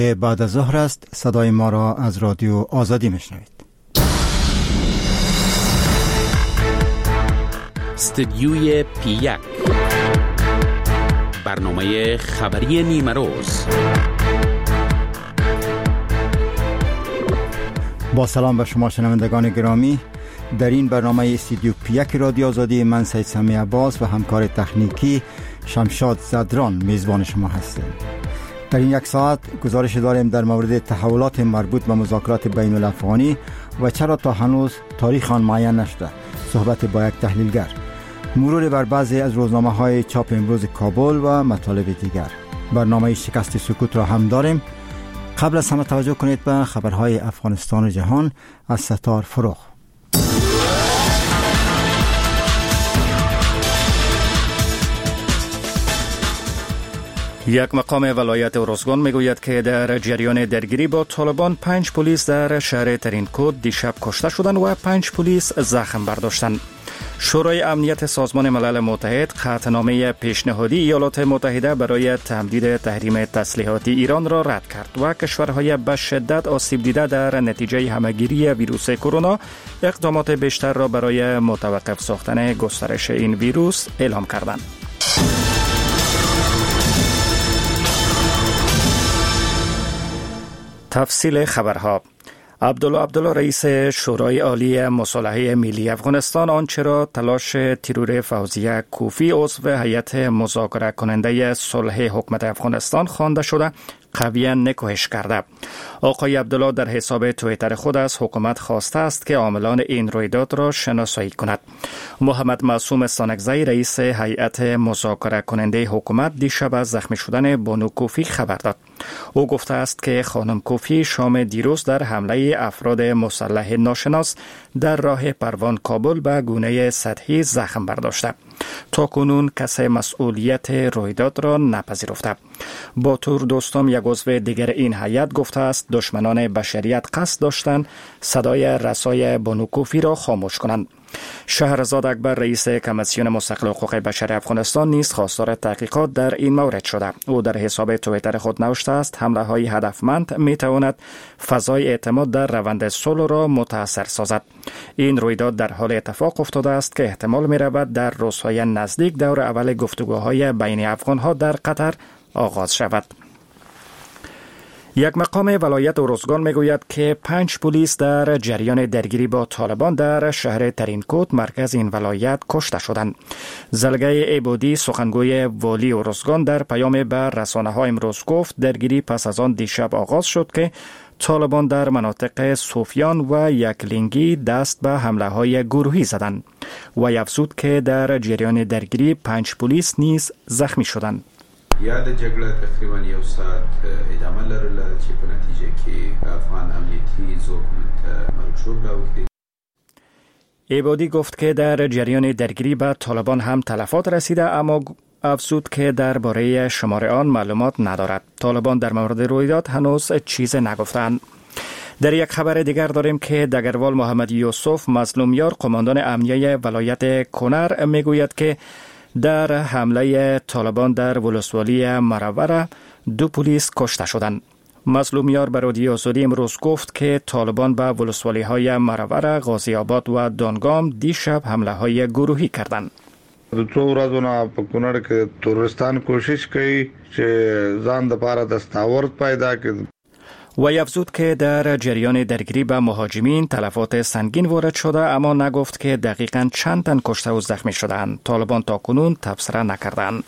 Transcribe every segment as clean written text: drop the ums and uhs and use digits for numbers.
بعد از ظهر است. صدای ما را از رادیو آزادی میشنوید. استدیوی پی1 برنامه خبری نیمه روز. با سلام به شما شنوندگان گرامی. در این برنامه استدیو پی1 رادیو آزادی من سید سمی عباس و همکار تکنیکی شمشاد زدران میزبان شما هستیم. در این یک ساعت گزارش داریم در مورد تحولات مربوط به مذاکرات بین الافغانی و چرا تا هنوز تاریخ آن معین نشده. صحبت با یک تحلیلگر، مرور بر بعضی از روزنامه‌های چاپ امروز کابل و مطالب دیگر. برنامه شکست سکوت را هم داریم. قبل از همه توجه کنید به خبرهای افغانستان و جهان از ستار فروغ. یک مقام ولایت ارزگان میگوید که در جریان درگیری با طالبان 5 پلیس در شهر ترینکوت دیشب کشته شدند و 5 پلیس زخم برداشتند. شورای امنیت سازمان ملل متحد قطعنامه پیشنهادی ایالات متحده برای تمدید تحریم تسلیحاتی ایران را رد کرد و کشورهای به شدت آسیب دیده در نتیجه همهگیری ویروس کرونا اقدامات بیشتر را برای متوقف ساختن گسترش این ویروس اعلام کردند. تفصیل خبرها. عبدالله رئیس شورای عالی مصالحه ملی افغانستان آنچه را تلاش ترور فوزیه کوفی عضو هیئت مذاکره کننده صلح حکومت افغانستان خوانده شده قویاً نکوهش کرده. آقای عبدالله در حساب توییتر خود از حکومت خواسته است که عاملان این رویداد را شناسایی کند. محمد معصوم سانکزی رئیس هیئت مذاکره کننده حکومت دیشب از زخمی شدن بانو کوفی خبر داد. او گفته است که خانم کوفی شام دیروز در حمله افراد مسلح ناشناس در راه پروان کابل به گونه سطحی زخم برداشته. تا کنون کسی مسئولیت رویداد را نپذیرفته. با طور دوستم یک عضو دیگر این هیئت گفته است دشمنان بشریت قصد داشتند صدای رسای بانو کوفی را خاموش کنند. شهرزاد اکبر رئیس کمیسیون مستقل حقوق بشر افغانستان نیز خواستار تحقیقات در این مورد شده. او در حساب توییتر خود نوشته است حمله های هدفمند می تواند فضای اعتماد در روند صلح را متاثر سازد. این رویداد در حال اتفاق افتاده است که احتمال می رود در روزهای نزدیک دور اول گفتگوهای بین افغانها در قطر آغاز شود. یک مقام ولایت ارزگان میگوید که 5 پلیس در جریان درگیری با طالبان در شهر ترینکوت مرکز این ولایت کشته شدند. زلگه عبودی سخنگوی والی ارزگان در پیام به رسانه‌ها امروز گفت درگیری پس از آن دیشب آغاز شد که طالبان در مناطق سوفیان و یکلینگی دست به حمله‌های گروهی زدند و افزود که در جریان درگیری 5 پلیس نیز زخمی شدند. یا د جګړه تقریبا یو ساعت ادامه لرله چې په نتیجه کې افغان امنیتي ځواکونو ته مرګ اوښتی. عبادی گفت که در جریان درگیری به طالبان هم تلفات رسیده اما افزود که درباره شمار آن معلومات ندارد. طالبان در مورد رویداد هنوز چیز نگفتند. در یک خبر دیگر داریم که دگروال محمد یوسف مظلومیار قماندان امنیه ولایت کنر میگوید که در حمله طالبان در ولسوالی مروره 2 پلیس کشته شدند. مظلومیار به رادیو آزادی امروز گفت که طالبان به ولسوالی های مروره، غازی آباد و دانگام دیشب حمله های گروهی کردند. د څو ورځو نه په کونړ کې تورستان کوشش کوي چې ځان د پاره دستاورد پیدا کړي. و افزود که در جریان درگیری به مهاجمین تلفات سنگین وارد شده اما نگفت که دقیقاً چند تن کشته و زخمی شدند. طالبان تا کنون تبصره نکردند.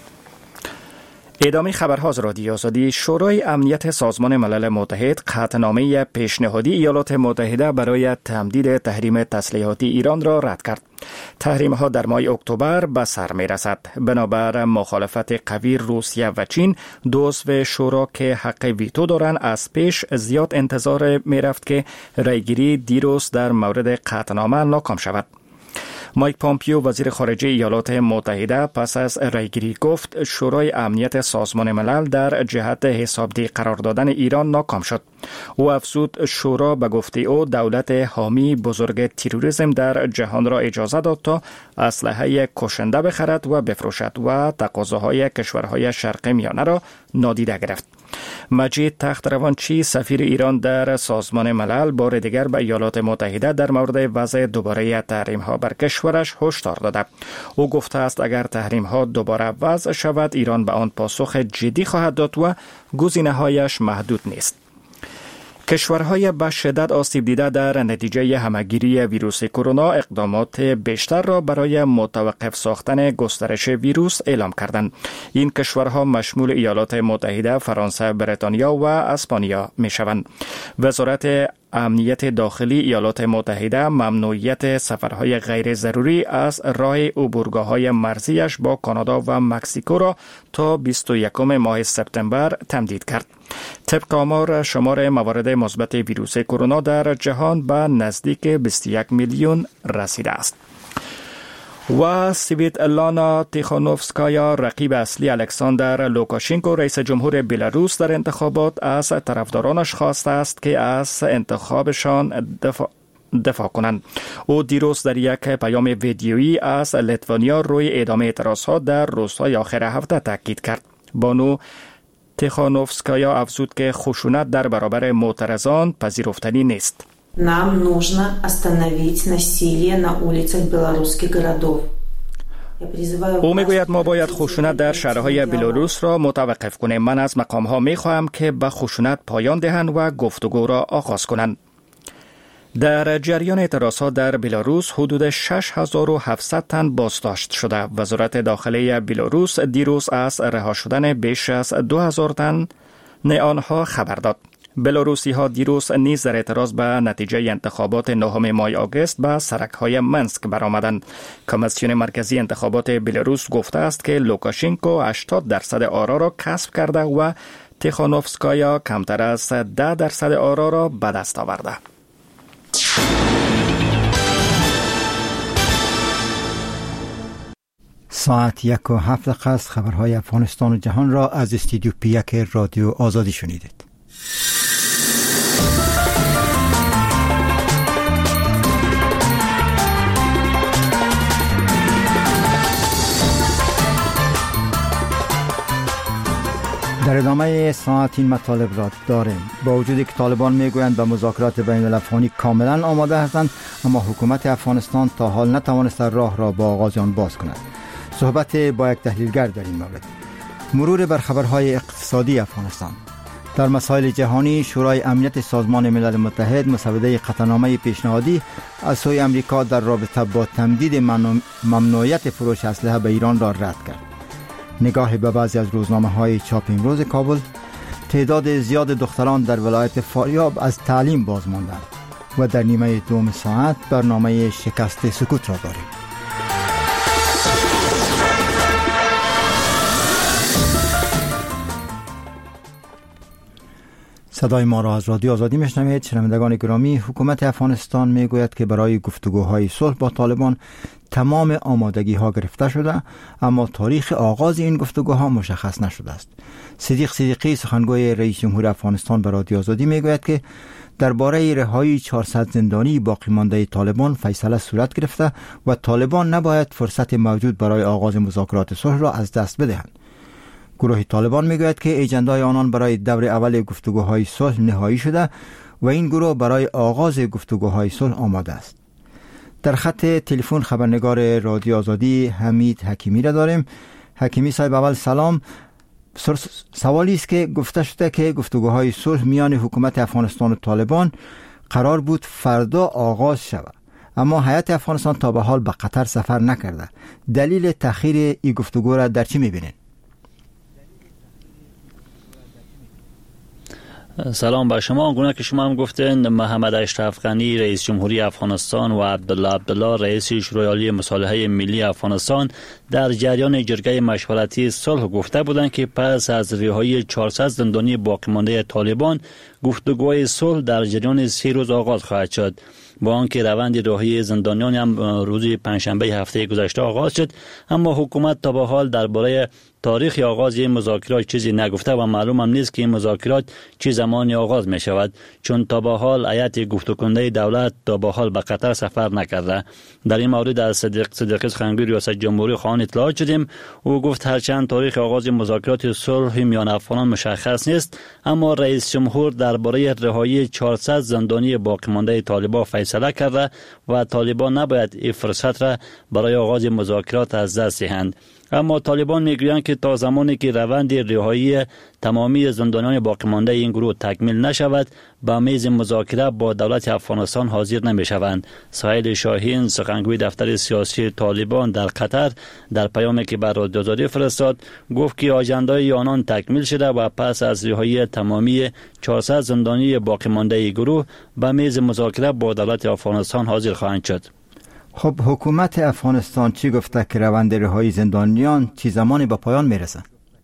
ادامه خبرها از رادیو آزادی. شورای امنیت سازمان ملل متحد قطعنامه پیشنهادی ایالات متحده برای تمدید تحریم تسلیحاتی ایران را رد کرد. تحریم ها در ماه اکتبر به سر می رسد. بنابر مخالفت قوی روسیه و چین، 2 عضو شورا که حق ویتو دارند از پیش زیاد انتظار می رفت که رایگیری دیروز در مورد قطعنامه ناکام شود. مایک پامپیو وزیر خارجه ایالات متحده پس از رایگیری گفت شورای امنیت سازمان ملل در جهت حسابدهی قرار دادن ایران ناکام شد. او افزود شورا به گفته او دولت حامی بزرگ تروریسم در جهان را اجازه داد تا اسلحه کشنده بخرد و بفروشد و تقاضاهای کشورهای شرق میانه را نادیده گرفت. مجید تختروانچی سفیر ایران در سازمان ملل بار دیگر به ایالات متحده در مورد وضع دوباره تحریم ها بر کشورش هشدار داده. او گفته است اگر تحریم ها دوباره وضع شود ایران به آن پاسخ جدی خواهد داد و گزینه‌هایش محدود نیست. کشورهای به شدت آسیب دیده در نتیجه همهگیری ویروس کرونا اقدامات بیشتر را برای متوقف ساختن گسترش ویروس اعلام کردند. این کشورها مشمول ایالات متحده، فرانسه، بریتانیا و اسپانیا می شوند. وزارت امنیت داخلی ایالات متحده ممنوعیت سفرهای غیر ضروری از راه عبورگاه‌های مرزیش با کانادا و مکزیکو را تا 21 ماه سپتامبر تمدید کرد. طبق آمار شمار موارد مثبت ویروس کرونا در جهان به نزدیک 21 میلیون رسیده است. و سویتلانا تیخانوفسکایا رقیب اصلی الکساندر لوکاشنکو رئیس جمهور بلاروس در انتخابات از طرفدارانش خواسته است که از انتخابشان دفاع کنند. او دیروز در یک پیام ویدیویی از لیتوانیا روی ادامه اعتراضها در روزهای آخر هفته تاکید کرد. بانو تیخانوفسکایا افزود که خشونت در برابر معترضان پذیرفتنی نیست. Нам нужно остановить насилие на улицах белорусских городов. او میگوید ما باید خشونت در شهرهای بلاروس را متوقف کنیم. من از مقام‌ها میخواهم که به خشونت پایان دهند و گفتگو را آغاز کنند. در جریان اعتراضات در بلاروس حدود 6700 تن بازداشت شده. وزارت داخلی بلاروس دیروز از رها شدن بیش از 2000 تن آنها خبر داد. بلاروسی ها دیروز نیز در اعتراض به نتیجه انتخابات 9 ماه آگوست به سرک‌های منسک برآمدند. کمیسیون مرکزی انتخابات بلاروس گفته است که لوکاشنکو 80% آرا را کسب کرده و تیخانوفسکایا کمتر از 10% آرا را به دست آورده. ساعت 1:07 است. خبرهای افغانستان و جهان را از استودیو پیک رادیو آزادی شنیدید. در ادامه ساعت این مطالب را داریم. با وجودی که طالبان میگویند به مذاکرات بین الافغانی کاملا آماده هستند، اما حکومت افغانستان تا حال نتوانسته راه را با آغاز آن باز کند. صحبت با یک تحلیلگر در این مورد. مرور بر خبرهای اقتصادی افغانستان. در مسائل جهانی شورای امنیت سازمان ملل متحد مسوده قطعنامه پیشنهادی از سوی امریکا در رابطه با تمدید ممنوعیت فروش اسلحه به ایران را رد کرد. نگاه به بعضی از روزنامه‌های چاپ امروز کابل. تعداد زیاد دختران در ولایت فاریاب از تعلیم باز ماندند و در نیمه دوم ساعت برنامه شکست سکوت را داریم. صدای ما را از رادیو آزادی میشنوید. شنوندگان گرامی، حکومت افغانستان میگوید که برای گفتگوهای صلح با طالبان تمام آمادگی ها گرفته شده، اما تاریخ آغاز این گفتگوها مشخص نشده است. صدیق صدیقی سخنگوی رئیس جمهور افغانستان به رادیو آزادی میگوید که درباره رهایی 400 زندانی باقی مانده طالبان فیصله صورت گرفته و طالبان نباید فرصت موجود برای آغاز مذاکرات صلح را از دست بدهند. گروه طالبان میگوید که ایجندای آنان برای دور اول گفتگوهای صلح نهایی شده و این گروه برای آغاز گفتگوهای صلح آماده است. در خط تلفن خبرنگار رادیو آزادی حمید حکیمی را داریم. حکیمی صاحب، اول سلام. سوالی است که گفته شده که گفتگوهای صلح میان حکومت افغانستان و طالبان قرار بود فردا آغاز شود، اما هیئت افغانستان تا به حال به قطر سفر نکرده. دلیل تأخیر این گفتگو را در چی میبینید؟ سلام با شما. آنگونه که شما هم گفتین، محمد اشرف غنی رئیس جمهوری افغانستان و عبدالله رئیس شورای عالی مصالحه ملی افغانستان در جریان جرگه مشورتی صلح گفته بودند که پس از رهایی 400 زندانی باقی مانده طالبان گفتگوهای صلح در جریان 3 روز آغاز خواهد شد. با آنکه روند رهایی زندانیان هم روز پنجشنبه هفته گذشته آغاز شد، اما حکومت تا به حال درباره تاریخ آغاز این مذاکرات چیزی نگفته و معلوم هم نیست که این مذاکرات چه زمانی آغاز می شود، چون تا به حال هیئت گفتگوکننده دولت تا به حال به قطر سفر نکرده. در این مورد از صدیق سخنگوی ریاست جمهوری خواهان اطلاعات شدیم. او گفت هرچند تاریخ آغاز مذاکرات صلح میان افغانان مشخص نیست، اما رئیس جمهور درباره رهایی 400 زندانی باقی مانده طالبان فیصله کرده و طالبان نباید این فرصت را برای آغاز مذاکرات از دست دهند. اما طالبان میگویند که تا زمانی که روند رهایی تمامی زندانیان باقی مانده این گروه تکمیل نشود، به میز مذاکره با دولت افغانستان حاضر نمیشوند. سهیل شاهین، سخنگوی دفتر سیاسی طالبان در قطر، در پیامی که بر رادیو آزادی فرستاد گفت که آژندای آنان تکمیل شده و پس از رهایی تمامی 400 زندانی باقی مانده گروه به میز مذاکره با دولت افغانستان حاضر خواهند شد. خب حکومت افغانستان چی گفته که روند رهایی زندانیان چی زمانی به پایان میرسه؟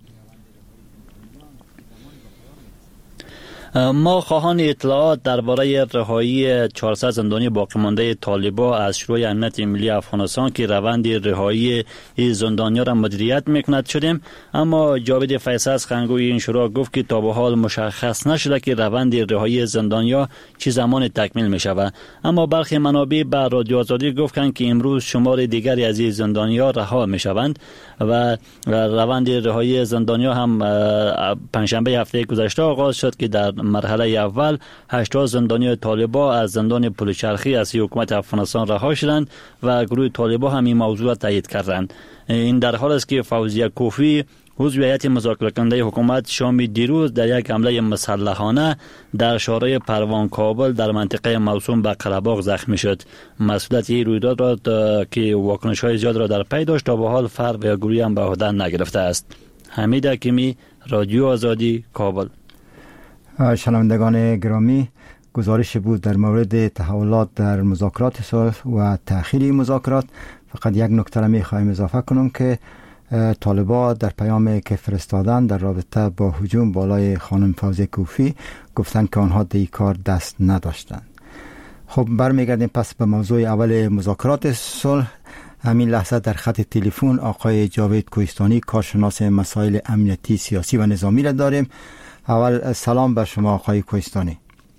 ما خواهان اطلاعات درباره رهایی 400 زندانی باقی مانده طالبان از شورای امنیت ملی افغانستان که روند رهایی این زندانیان را مدیریت میکند شدیم، اما جاوید فیصل سخنگوی این شورا گفت که تا به حال مشخص نشده که روند رهایی زندانیان چه زمان تکمیل میشود. اما برخی منابع بر رادیو آزادی گفتند که امروز شمار دیگری از این زندانیان رها میشوند و روند رهایی زندانیان هم پنجشنبه هفته گذشته آغاز شد که در مرحله اول 80 زندانی طالبان از زندان پلچرخی از حکومت افغانستان رها شدند و گروه طالبان هم این موضوع را تایید کردند. این در حال است که فوزیه کوفی عضو هیئت مذاکره کننده حکومت شام دیروز در یک حمله مسلحانه در شارع پروان کابل در منطقه موسوم به قره‌باغ زخمی شد. مسئولیت این رویداد را که واکنش‌های زیاد را در پی داشت تا به حال فرد و گروهی هم به عهده نگرفته است. حمید حکیمی، رادیو آزادی، کابل. شنوندگان گرامی، گزارش بود در مورد تحولات در مذاکرات صلح و تأخیر مذاکرات. فقط یک نکته را می‌خوایم اضافه کنم که طالبان در پیامی که فرستادن در رابطه با هجوم بالای خانم فوزیه کوفی گفتند که آنها در کار دست نداشتند. خب برمیگردیم پس به موضوع اول مذاکرات صلح. همین لحظه در خط تلفن آقای جاوید کوهستانی، کارشناس مسائل امنیتی، سیاسی و نظامی را داریم. اول سلام بر شما آقای کوهستانی.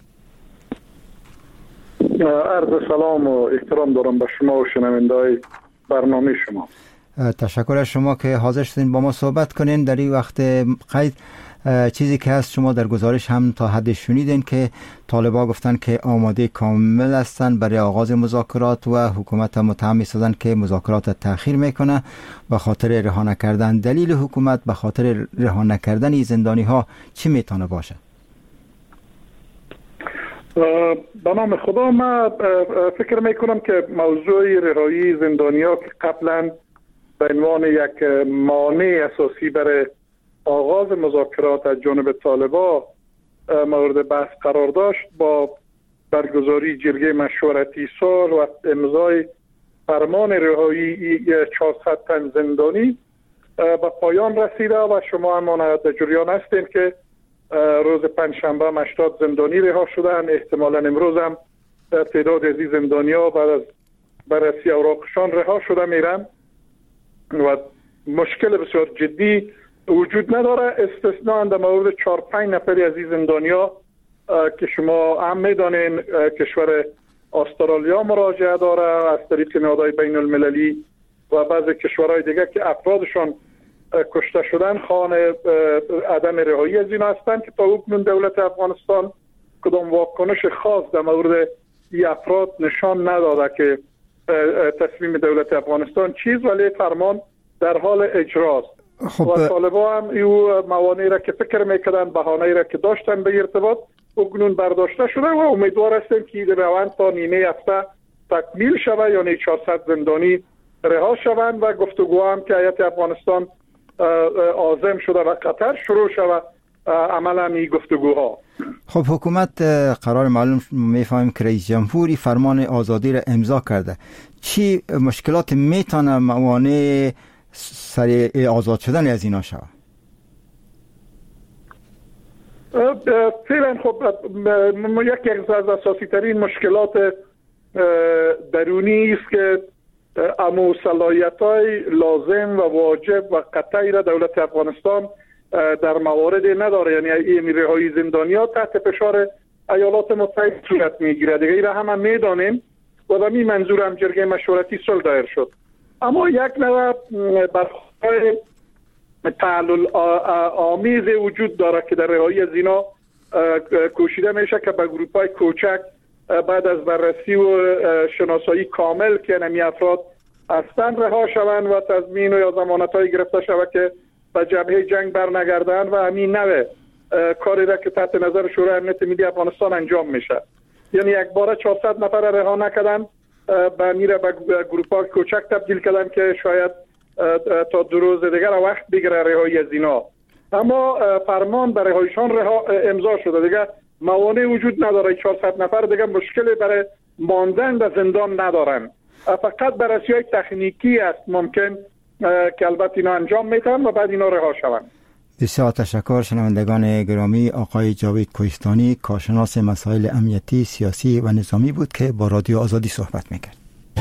عرض سلام و احترام دارم به شما و شنونده‌های برنامه شما. تشکر از شما که حاضر شدین با ما صحبت کنین در این وقت قید. چیزی که هست شما در گزارش هم تا حد شنیدین که طالبان گفتن که آماده کامل هستند برای آغاز مذاکرات و حکومت متهم می‌سازند که مذاکرات تأخیر میکنه به خاطر رها نکردن. دلیل حکومت به خاطر رها نکردن زندانی ها چی میتونه باشه؟ به نام خدا من فکر میکنم که موضوع رهایی زندانی ها که قبلا به عنوان یک مانع اساسی برای آغاز مذاکرات از جانب طالبان مورد بحث قرار داشت، با برگزاری جلسه مشورتی صلح و امضای فرمان رهایی 400 تن زندانی به پایان رسیده و شما هم در جریان هستین که روز پنجشنبه 80 زندانی رها شدن. احتمالاً امروز هم تعداد از این زندانی‌ها بعد از بررسی اوراقشان رها شده میرن و مشکل بسیار جدی وجود نداره، استثناء در مورد 4-5 نفری از این زندانی‌ها که شما هم میدانین کشور استرالیا مراجعه داره از طریق نهادهای بین المللی و بعضی کشورهای دیگه که افرادشان کشته شدن خواهان عدم رهایی از این هستند که تا اکنون دولت افغانستان کدام واکنش خاص در مورد این افراد نشان نداده که تصمیم دولت افغانستان چیز، ولی فرمان در حال اجراست. و طالبان هم این موانعی را که فکر میکردن، بهانه‌ای را که داشتن به ارتباط اکنون برداشته شده و امیدوار هستیم که این روند تا نیمه هفته تکمیل شود، یعنی 400 زندانی رها شوند و گفتگو هم که هیئت افغانستان عازم شده و قطر شروع شود عملا این گفتگوها. خب حکومت قرار معلوم میفهمیم که رئیس جمهوری فرمان آزادی را امضا کرده. چی مشکلات میتونه موانع سریع آزاد شدن از اینا شود؟ فعلا خب یکی از اساسی ترین مشکلات درونی است که امو صلاحیت‌های لازم و واجب و قطعی را دولت افغانستان در موارد نداره. یعنی این رهایی زندانیان تحت فشار ایالات متحده صورت میگیره. دیگه را هم میدانیم و به این منظور هم جرگه مشورتی صلح دایر شد اما یک نوع برخورد تعلل آمیز وجود داره که در رهایی از اینا کوشیده میشه که به گروپ‌های کوچک بعد از بررسی و شناسایی کامل که نمی افراد هستند رها شوند و تضمین و یا ضمانت‌های گرفته شود که به جبهه جنگ برنگردند و همین نوع کاری را که تحت نظر شورای امنیت ملی افغانستان انجام میشه. یعنی یک باره 400 نفر رها نکردن، به میره به گروپ‌های کوچک تبدیل کردن که شاید تا 2 روز دیگر وقت بگیره رهایی از اینا. اما فرمان برای رهاییشان امضا شده، دیگه موانع وجود نداره. 400 نفر دیگه مشکلی برای ماندن در زندان ندارن، فقط بررسی‌های تکنیکی است ممکن که البته اینا انجام میتن و بعد اینا رها شوند. بسیار تشکر. شنوندگان گرامی، آقای جاوید کوهستانی کارشناس مسائل امنیتی، سیاسی و نظامی بود که با رادیو آزادی صحبت میکرد.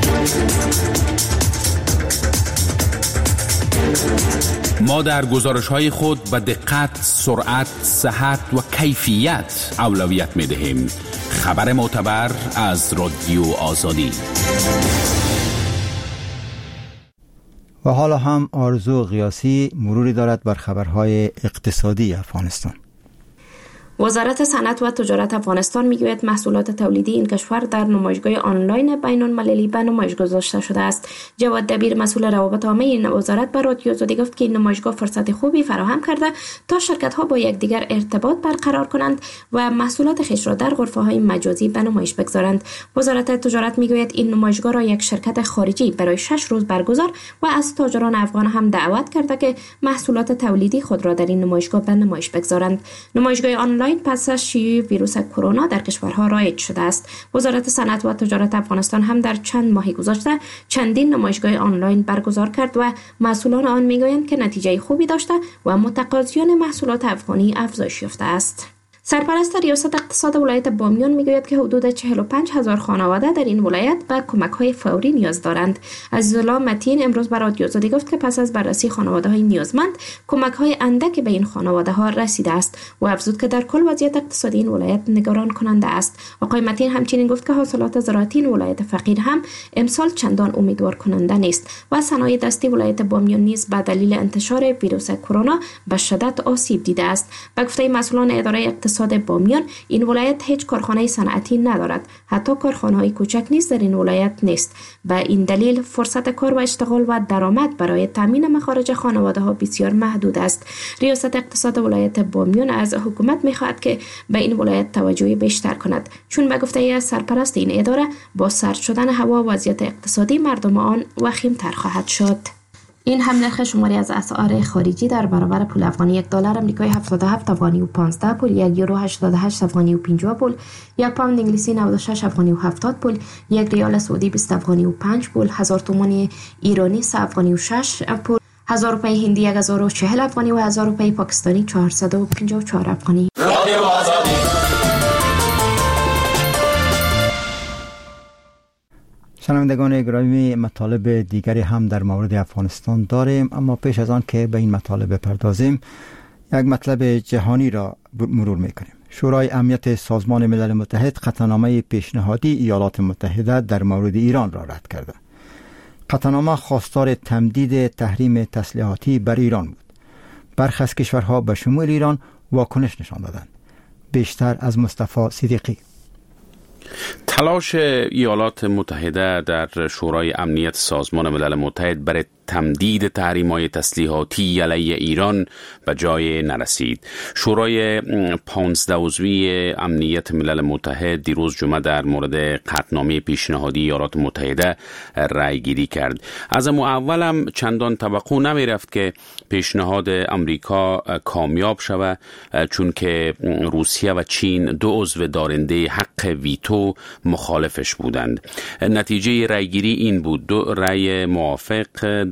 ما در گزارش‌های خود به دقت، سرعت، صحت و کیفیت اولویت می‌دهیم. خبر معتبر از رادیو آزادی. و حالا هم آرزو قیاسی مروری دارد بر خبرهای اقتصادی افغانستان. وزارت صنعت و تجارت افغانستان میگوید محصولات تولیدی این کشور در نمایشگاه آنلاین بین‌المللی به نمایش گذاشته شده است. جواد دبیر مسئول روابط عامه این وزارت به رادیو آزادی گفت که این نمایشگاه فرصت خوبی فراهم کرده تا شرکت‌ها با یکدیگر ارتباط برقرار کنند و محصولات خویش را در غرفه‌های مجازی به نمایش بگذارند. وزارت تجارت میگوید این نمایشگاه را یک شرکت خارجی برای 6 روز برگزار و از تاجران افغان هم دعوت کرده که محصولات تولیدی خود را در این نمایشگاه به نمایش بگذارند. نمایشگاه آنلاین پس از شیوع ویروس کرونا در کشورها رایج شده است. وزارت صنعت و تجارت افغانستان هم در چند ماه گذشته چندین نمایشگاه آنلاین برگزار کرد و مسئولان آن میگویند که نتیجه خوبی داشته و متقاضیان محصولات افغانی افزایش یافته است. سرپرست ریاست اقتصاد ولایت بامیان میگوید که حدود 45,000 خانواده در این ولایت به کمک‌های فوری نیاز دارند. عزیزالله متین امروز به رادیو آزادی گفت که پس از بررسی خانواده‌های نیازمند کمک‌های اندکی به این خانواده‌ها رسیده است و افزود که در کل وضعیت اقتصادی این ولایت نگران کننده است. آقای متین همچنین گفت که حاصلات زراعتی این ولایت فقیر هم امسال چندان امیدوار کننده نیست و صنایع دستی ولایت بامیان نیز به دلیل انتشار ویروس کرونا به شدت آسیب دیده است. به گفته مسئولان اداره اقتصاد بامیان این ولایت هیچ کارخانه صنعتی ندارد، حتی کارخانه‌های کوچک نیز در این ولایت نیست. به این دلیل فرصت کار و اشتغال و درآمد برای تامین مخارج خانواده‌ها بسیار محدود است. ریاست اقتصاد ولایت بامیان از حکومت می‌خواهد که به این ولایت توجه بیشتر کند، چون به گفته سرپرست این اداره با سرد شدن هوا وضعیت اقتصادی مردم آن وخیم‌تر خواهد شد. این هم نرخ شماری از اسعار خارجی در برابر پول افغانی: $1 آمریکایی 77 افغانی و 15 پول، €1 88 افغانی و 50 پول، 1 پوند انگلیسی 96 افغانی و 70 پول، 1 ریال سعودی 20 افغانی و 5 پول، 1000 تومان ایرانی 3 افغانی و 6 پول، 1000 روپیه هندی 1040 افغانی و 1000 روپیه پاکستانی 454 افغانی. شنوندگان گرامی، مطالب دیگری هم در مورد افغانستان داریم، اما پیش از آن که به این مطالب بپردازیم یک مطلب جهانی را مرور میکنیم. شورای امنیت سازمان ملل متحد قطعنامه پیشنهادی ایالات متحده در مورد ایران را رد کرده. قطعنامه خواستار تمدید تحریم تسلیحاتی بر ایران بود. برخی از کشورها به شمول ایران واکنش نشان دادند. بیشتر از مصطفی صدیقی. تلاش ایالات متحده در شورای امنیت سازمان ملل متحد برای تمدید تحریم‌های تسلیحاتی علیه ایران به جای نرسید. شورای 15 عضوی امنیت ملل متحد دیروز جمعه در مورد قطعنامه پیشنهادی ایالات متحده رأی گیری کرد. از اول هم چندان توقع نمی رفت که پیشنهاد امریکا کامیاب شود، چون که روسیه و چین 2 عضو دارنده حق ویتو مخالفش بودند. نتیجه رأی گیری این بود: 2 رأی موافق، 2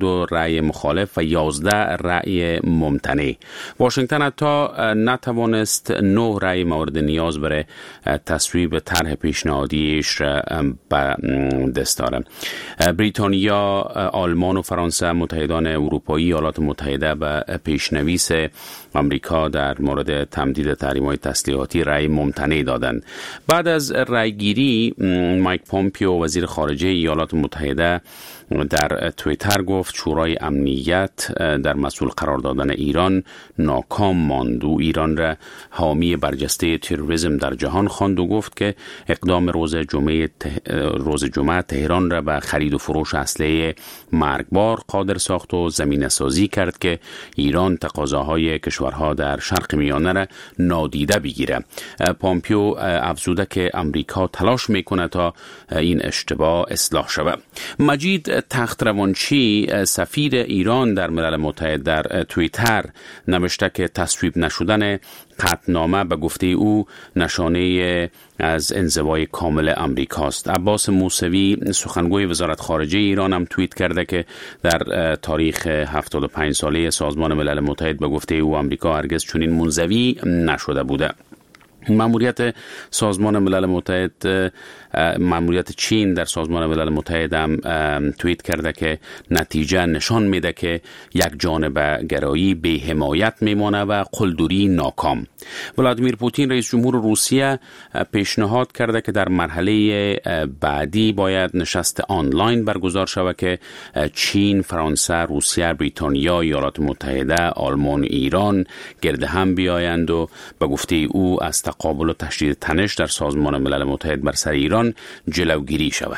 22 رأی مخالف و 11 رأی ممتنع. واشنگتن حتی نتوانست 9 رأی مورد نیاز برای تصویب طرح پیشنهادیش به دست داره. بریتانیا، آلمان و فرانسه متحدان اروپایی ایالات متحده به پیشنویس آمریکا در مورد تمدید تحریم‌های تسلیحاتی رأی ممتنع دادند. بعد از رأیگیری مایک پومپیو وزیر خارجه ایالات متحده در توییتر گفت شورای امنیت در مسئول قرار دادن ایران ناکام ماند و ایران را حامی برجسته تروریسم در جهان خواند و گفت که اقدام روز جمعه تهران را به خرید و فروش اسلحه مرگبار قادر ساخت و زمینه سازی کرد که ایران تقاضاهای کشورها در شرق میانه را نادیده بگیره. پومپیو افزوده که امریکا تلاش میکنه تا این اشتباه اصلاح شود. مجید تختروانچی سفیر ایران در ملل متحد در توییتر نوشته که تصویب نشدن قطعنامه به گفته او نشانه از انزوای کامل امریکاست. عباس موسوی سخنگوی وزارت خارجه ایران هم توییت کرده که در تاریخ 75 ساله سازمان ملل متحد به گفته او امریکا هرگز چنین منزوی نشده بوده. مأموریت سازمان ملل متحد، مأموریت چین در سازمان ملل متحد هم توییت کرده که نتیجه نشان میده که یک جانبه گرایی به حمایت میمانه و قلدری ناکام. ولادیمیر پوتین رئیس جمهور روسیه پیشنهاد کرده که در مرحله بعدی باید نشست آنلاین برگزار شود که چین، فرانسه، روسیه، بریتانیا، ایالات متحده، آلمان، ایران گرد هم بیایند و به گفته او از تقابل و تشدید تنش در سازمان ملل متحد بر سر ایران جلوگیری شود.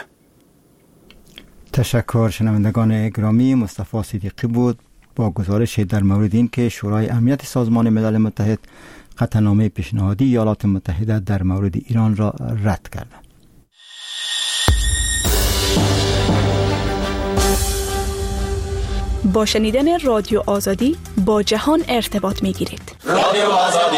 تشکر. شنوندگان گرامی، مصطفی صدیقی بود با گزارش در مورد این که شورای امنیت سازمان ملل متحد قطعنامه پیشنهادی ایالات متحده در مورد ایران را رد کرد. با شنیدن رادیو آزادی با جهان ارتباط می گیرید. رادیو آزادی.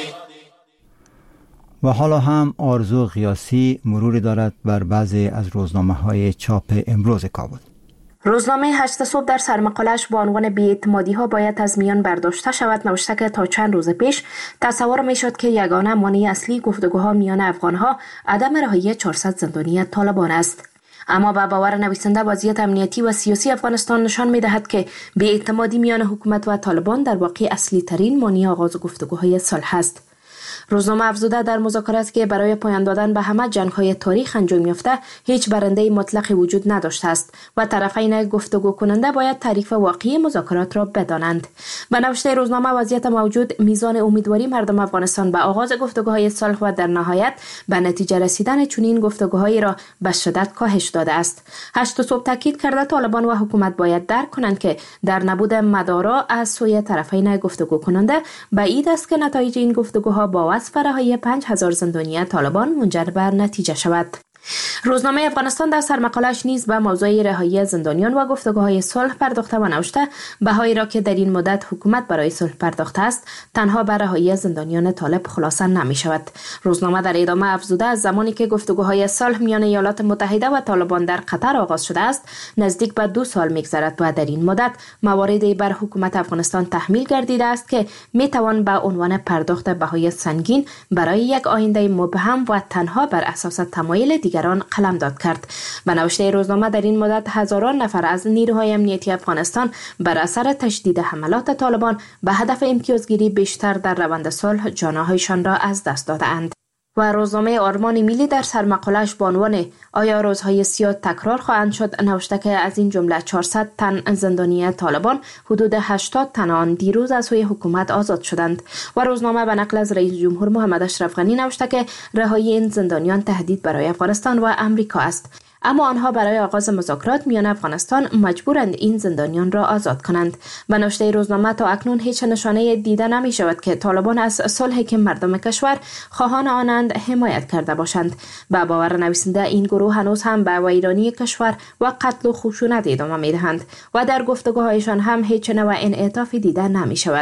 و حالا هم آرزو قیاسی مروری دارد بر بعضی از روزنامه‌های چاپ امروز کابل. روزنامه 8 صبح در سرمقاله‌اش با عنوان بی‌اعتمادی‌ها باید از میان برداشته شود نوشته که تا چند روز پیش تصور می‌شد که یگانه مانع اصلی گفتگوها میان افغان‌ها عدم رهایی 400 زندانی طالبان است. اما با باور نویسنده وضعیت امنیتی و سیاسی افغانستان نشان می‌دهد که بی‌اعتمادی میان حکومت و طالبان در واقع اصلی ترین مانع آغاز گفتگوهای صلح است. روزنامه افزوده در مذاکرات که برای پایان دادن به همه جنگ‌های تاریخ انجام یافته هیچ برنده مطلقی وجود نداشته است و طرفین گفتگو کننده باید تعریف واقعی مذاکرات را بدانند. به نوشته روزنامه وضعیت موجود میزان امیدواری مردم افغانستان به آغاز گفتگوهای صلح و در نهایت به نتیجه رسیدن چنین گفتگوهایی را به شدت کاهش داده است. 8 صبح تاکید کرده طالبان و حکومت باید درک کنند که در نبود مدارا از سوی طرفین گفتگو کننده بعید است که نتایج این گفتگوها با وصف رهایی 5000 زندانی طالبان منجر به نتیجه شود. روزنامه افغانستان در سرمقاله‌اش نیز به موضوع رهایی زندانیان و گفتگوهای صلح پرداخته و نوشته بهایی را که در این مدت حکومت برای صلح پرداخته است تنها به رهایی زندانیان طالب خلاصه نمی شود. روزنامه در ادامه افزوده از زمانی که گفتگوهای صلح میان ایالات متحده و طالبان در قطر آغاز شده است نزدیک به 2 سال می‌گذرد و در این مدت مواردی بر حکومت افغانستان تحمیل گردیده است که میتوان به عنوان پرداخت بهای سنگین برای یک آینده مبهم و تنها بر اساس تمایل دیگران قلمداد کرد. به نوشته روزنامه در این مدت هزاران نفر از نیروهای امنیتی افغانستان بر اثر تشدید حملات طالبان به هدف امتیازگیری بیشتر در روند صلح جانهایشان را از دست دادند. و روزنامه آرمان میلی در سرمقاله‌اش با عنوان آیا روزهای سیاه تکرار خواهند شد نوشته که از این جمله 400 تن زندانی طالبان حدود 80 تن آن دیروز از سوی حکومت آزاد شدند. و روزنامه به نقل از رئیس جمهور محمد اشرف غنی نوشته که رهایی این زندانیان تهدید برای افغانستان و امریکا است، اما آنها برای آغاز مذاکرات میان افغانستان مجبورند این زندانیان را آزاد کنند. به نوشته روزنامه تا اکنون هیچ نشانه دیده نمی شود که طالبان از صلحی که مردم کشور خواهان آنند حمایت کرده باشند. به باور نویسنده این گروه هنوز هم به ویرانی کشور و قتل و خشونت ادامه می دهند و در گفتگوهایشان هم هیچ نوع انعطافی دیده نمی شود.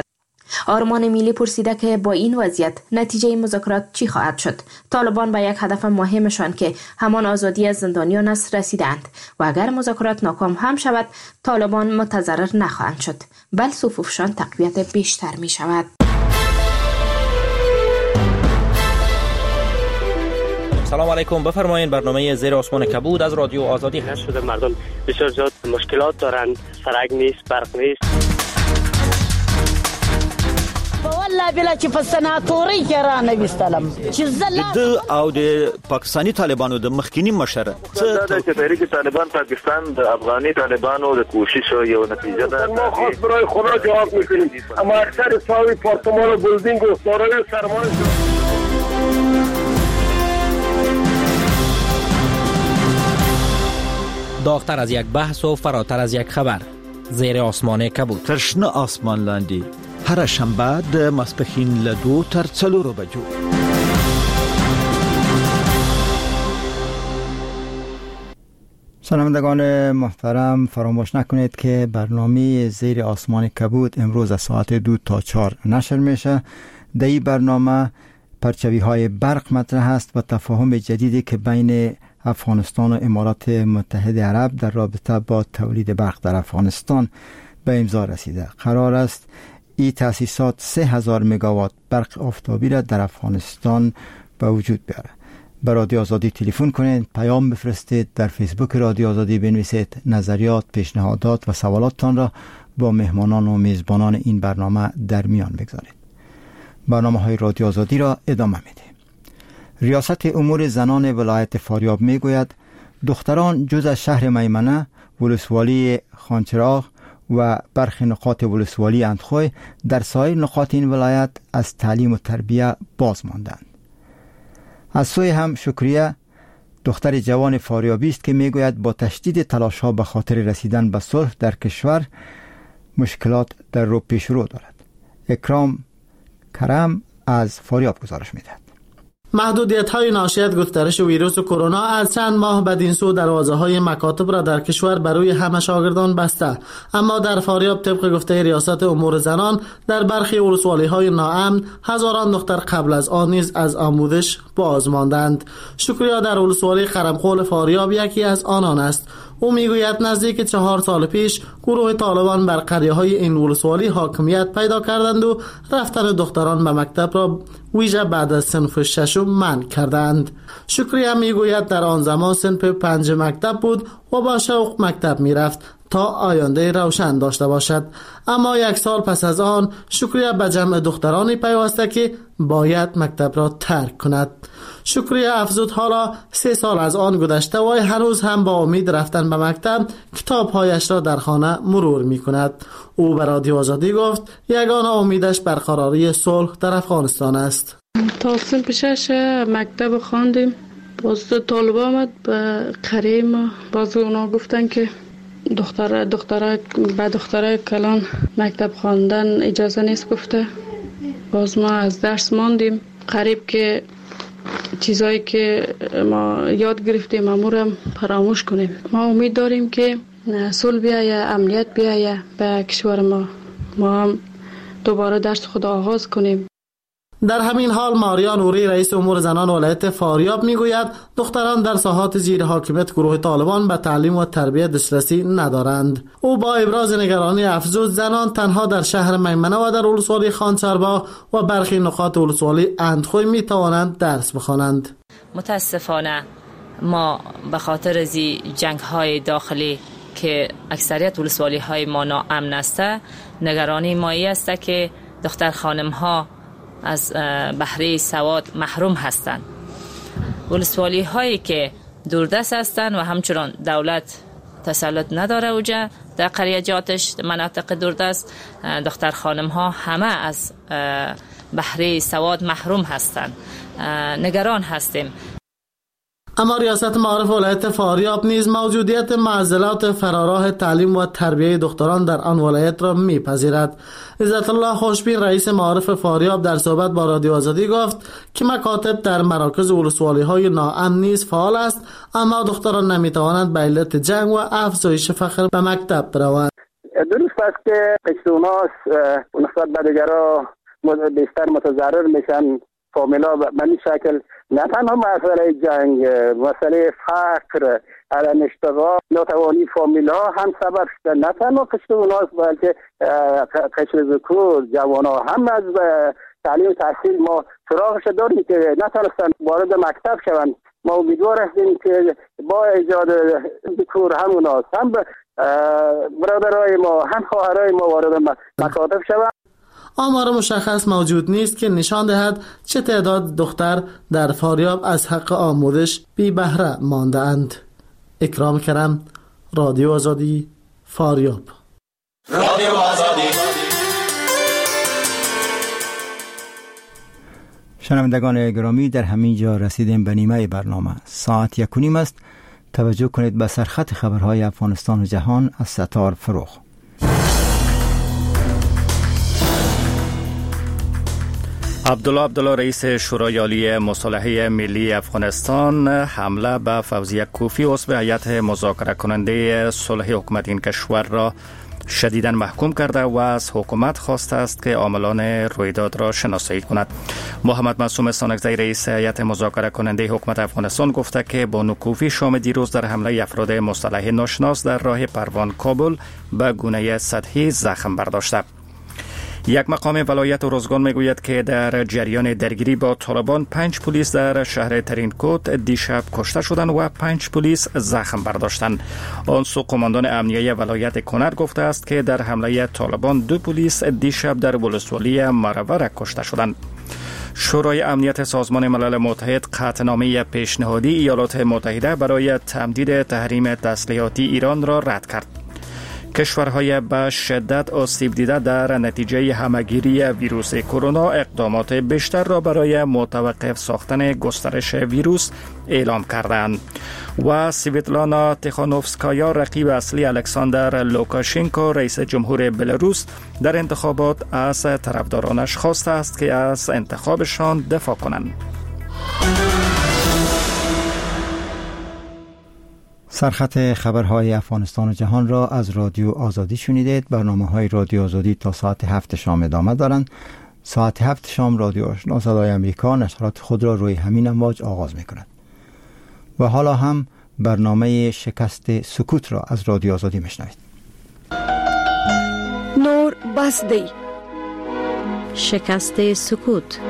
آرمان میلی پرسیده که با این وضعیت نتیجه مذاکرات چی خواهد شد. طالبان به یک هدف مهمشان که همان آزادی از زندانیان است رسیدند و اگر مذاکرات ناکام هم شود طالبان متضرر نخواهند شد، بل صفوفشان تقویت بیشتر می شود. سلام علیکم، بفرمایید. برنامه زیر آسمان کبود از رادیو آزادی هست. شده مردم بسیار زیاد مشکلات دارند، سرک نیست، برق نیست. والله بلا چې په سناتوري کې را نه وستلم چې د او د پاکستانی طالبانو د مخکینی مشره چې تحریک طالبان پاکستان د افغاني طالبانو د کوشش یو نتیجه ده. ما خاص برای خدا جواب میکنیم، اما اکثر ساوی پارتمان و بلدینگ و سارای سرمایه داغتر از یک بحث و فراتر از یک خبر. زیر آسمان کبود. ترشنه آسمان لاندی. هر شنبه د ماسپښین له 2 تر 4 بجو. شنوندگان محترم، فراموش نکنید که برنامه زیر آسمان کبود امروز از ساعت 2 تا 4 نشر میشه. در این برنامه پرچوی های برق مطرح است و تفاهم جدیدی که بین افغانستان و امارات متحده عرب در رابطه با تولید برق در افغانستان به امضا رسیده. قرار است این تأسیسات 3000 مگاوات برق آفتابی را در افغانستان به وجود بیاره. به رادیو آزادی تلفن کنید، پیام بفرستید، در فیسبوک رادیو آزادی بنویسید، نظریات، پیشنهادات و سوالاتتان را با مهمانان و میزبانان این برنامه در میان بگذارید. برنامه های رادیو آزادی را ادامه میدیم. ریاست امور زنان ولایت فاریاب میگوید دختران جز از شهر میمنه، ولسوالی خانچراغ و برخی نقاط ولسوالی اندخوی در سایر نقاط این ولایت از تعلیم و تربیه باز ماندند. از سوی هم شکریه دختر جوان فاریابی است که میگوید با تشدید تلاش ها به خاطر رسیدن به صلح در کشور مشکلات در رو پیش رو دارد. اکرام کرم از فاریاب گزارش میدهد. محدودیت‌های ناشی از گسترش ویروس کرونا از چند ماه بدین سو دروازه‌های مکاتب را در کشور برای همه شاگردان بسته، اما در فاریاب طبق گفته ریاست امور زنان در برخی ولسوالی‌های ناامن هزاران دختر قبل از آن نیز از آموزش باز ماندند. شکریا در ولسوالی خرمخول فاریاب یکی از آنان است. او میگوید نزدیک 4 سال پیش گروه طالبان بر قریه‌های این ولسوالی حاکمیت پیدا کردند و رفتن دختران به مکتب را ویژه بعد از صنف 6 منع کردند. شکریه میگوید در آن زمان صنف 5 مکتب بود و با شوق مکتب میرفت تا آینده روشن داشته باشد، اما 1 سال پس از آن شکریه به جمع دخترانی پیوسته که باید مکتب را ترک کند. شکریه افزود حالا 3 سال از آن گذشته و هنوز هم با امید رفتن به مکتب کتابهایش را در خانه مرور می کند. او به رادیو آزادی گفت یگانه امیدش برقراری صلح در افغانستان است. تا صنف 6 مکتب خواندیم، باز طالب آمد به قریه ما، باز اونا گفتن که دخترای کلان مکتب خواندن اجازه نیست گفته. باز ما از درس ماندیم. قریب که چیزایی که ما یاد گرفتیم امورم فراموش کنیم. ما امید داریم که صلح بیاید، امنیت بیاید به کشور ما هم دوباره درس خود آغاز کنیم. در همین حال ماریا نوری رئیس امور زنان ولایت فاریاب میگوید دختران در ساحات زیر حاکمیت گروه طالبان به تعلیم و تربیت دسترسی ندارند. او با ابراز نگرانی افزود زنان تنها در شهر میمنه و در ولسوالی خانچربا و برخی نقاط ولسوالی اندخوی میتوانند درس بخوانند. متاسفانه ما به خاطر جنگ های داخلی که اکثریت ولسوالی های ما ناامن است، نگرانی مایی است که دختر خانم ها از بهره سواد محروم هستند. ولسوالی هایی که دوردست هستند و همچنان دولت تسلط نداره اوجا در قریجاتش مناطق دوردست، دختر خانم ها همه از بهره سواد محروم هستند. نگران هستیم. اما ریاست معارف ولایت فاریاب نیز موجودیت معضلات فراراه تعلیم و تربیه دختران در آن ولایت را میپذیرد. عزت الله خوشبین رئیس معارف فاریاب در صحبت با رادیو آزادی گفت که مکاتب در مراکز ولسوالی های ناامن نیز فعال است، اما دختران نمیتوانند به علت جنگ و افزایش فقر به مکتب بروند. درست است که قشتوناس نسبت به دیگرها بیشتر متضرر میشن. فامیلا به این شکل نه تنها مسئله جنگ، مسئله فقر، عدم اشتغال، ناتوانی فامیلا هم سبب شده. نه تنها قشتوناس بلکه قشر ذکور، جوانها هم از تعلیم تحصیل ما سراغش داریم که نتونستن وارد مکتب شوند. ما امیدوار هستیم که با ایجاد ذکور هموناست هم برادرای ما هم خواهرای ما وارد مکاتب شوند. آمار مشخص موجود نیست که نشان دهد چه تعداد دختر در فاریاب از حق آموزش بی بهره مانده اند. اکرام کرم، رادیو آزادی، فاریاب. رادیو آزادی. شنوندگان گرامی، در همین جا رسیدیم به نیمه برنامه. ساعت 1:30 است. توجه کنید به سرخط خبرهای افغانستان و جهان از ستار فروغ. عبدالله رئیس شورای عالی مصالحه ملی افغانستان حمله به فوزیه کوفی عضو هیئت مذاکره کننده صلح حکومت این کشور را شدیداً محکوم کرده و از حکومت خواسته است که عاملان رویداد را شناسایی کند. محمد معصوم سانکزی رئیس هیئت مذاکره کننده حکومت افغانستان گفته که بانو کوفی شام دیروز در حمله افراد مسلح ناشناس در راه پروان کابل به گونه سطحی زخم برداشته. یک مقام ولایت روزگان میگوید که در جریان درگیری با طالبان 5 پلیس در شهر ترینکوت دیشب کشته شدند و 5 پلیس زخم برداشتند. آن سو قماندان امنیه ولایت کنر گفته است که در حمله طالبان 2 پلیس دیشب در ولسوالی مروه کشته شدند. شورای امنیت سازمان ملل متحد قطعنامه پیشنهادی ایالات متحده برای تمدید تحریم تسلیحاتی ایران را رد کرد. کشورهای به شدت آسیب دیده در نتیجه همهگیری ویروس کرونا اقدامات بیشتر را برای متوقف ساختن گسترش ویروس اعلام کردند. و سویتلانا تیخانوفسکایا رقیب اصلی الکساندر لوکاشنکو رئیس جمهور بلاروس در انتخابات از طرفدارانش خواسته است که از انتخابشان دفاع کنند. سرخط خبرهای افغانستان و جهان را از رادیو آزادی شنیدید. برنامه‌های رادیو آزادی تا ساعت 7 شام ادامه دارند. ساعت 7 شام رادیو آشنا صدای امریکا نشرات خود را روی همین امواج آغاز می‌کند. و حالا هم برنامه شکست سکوت را از رادیو آزادی میشنوید. نور بسدی، شکست سکوت.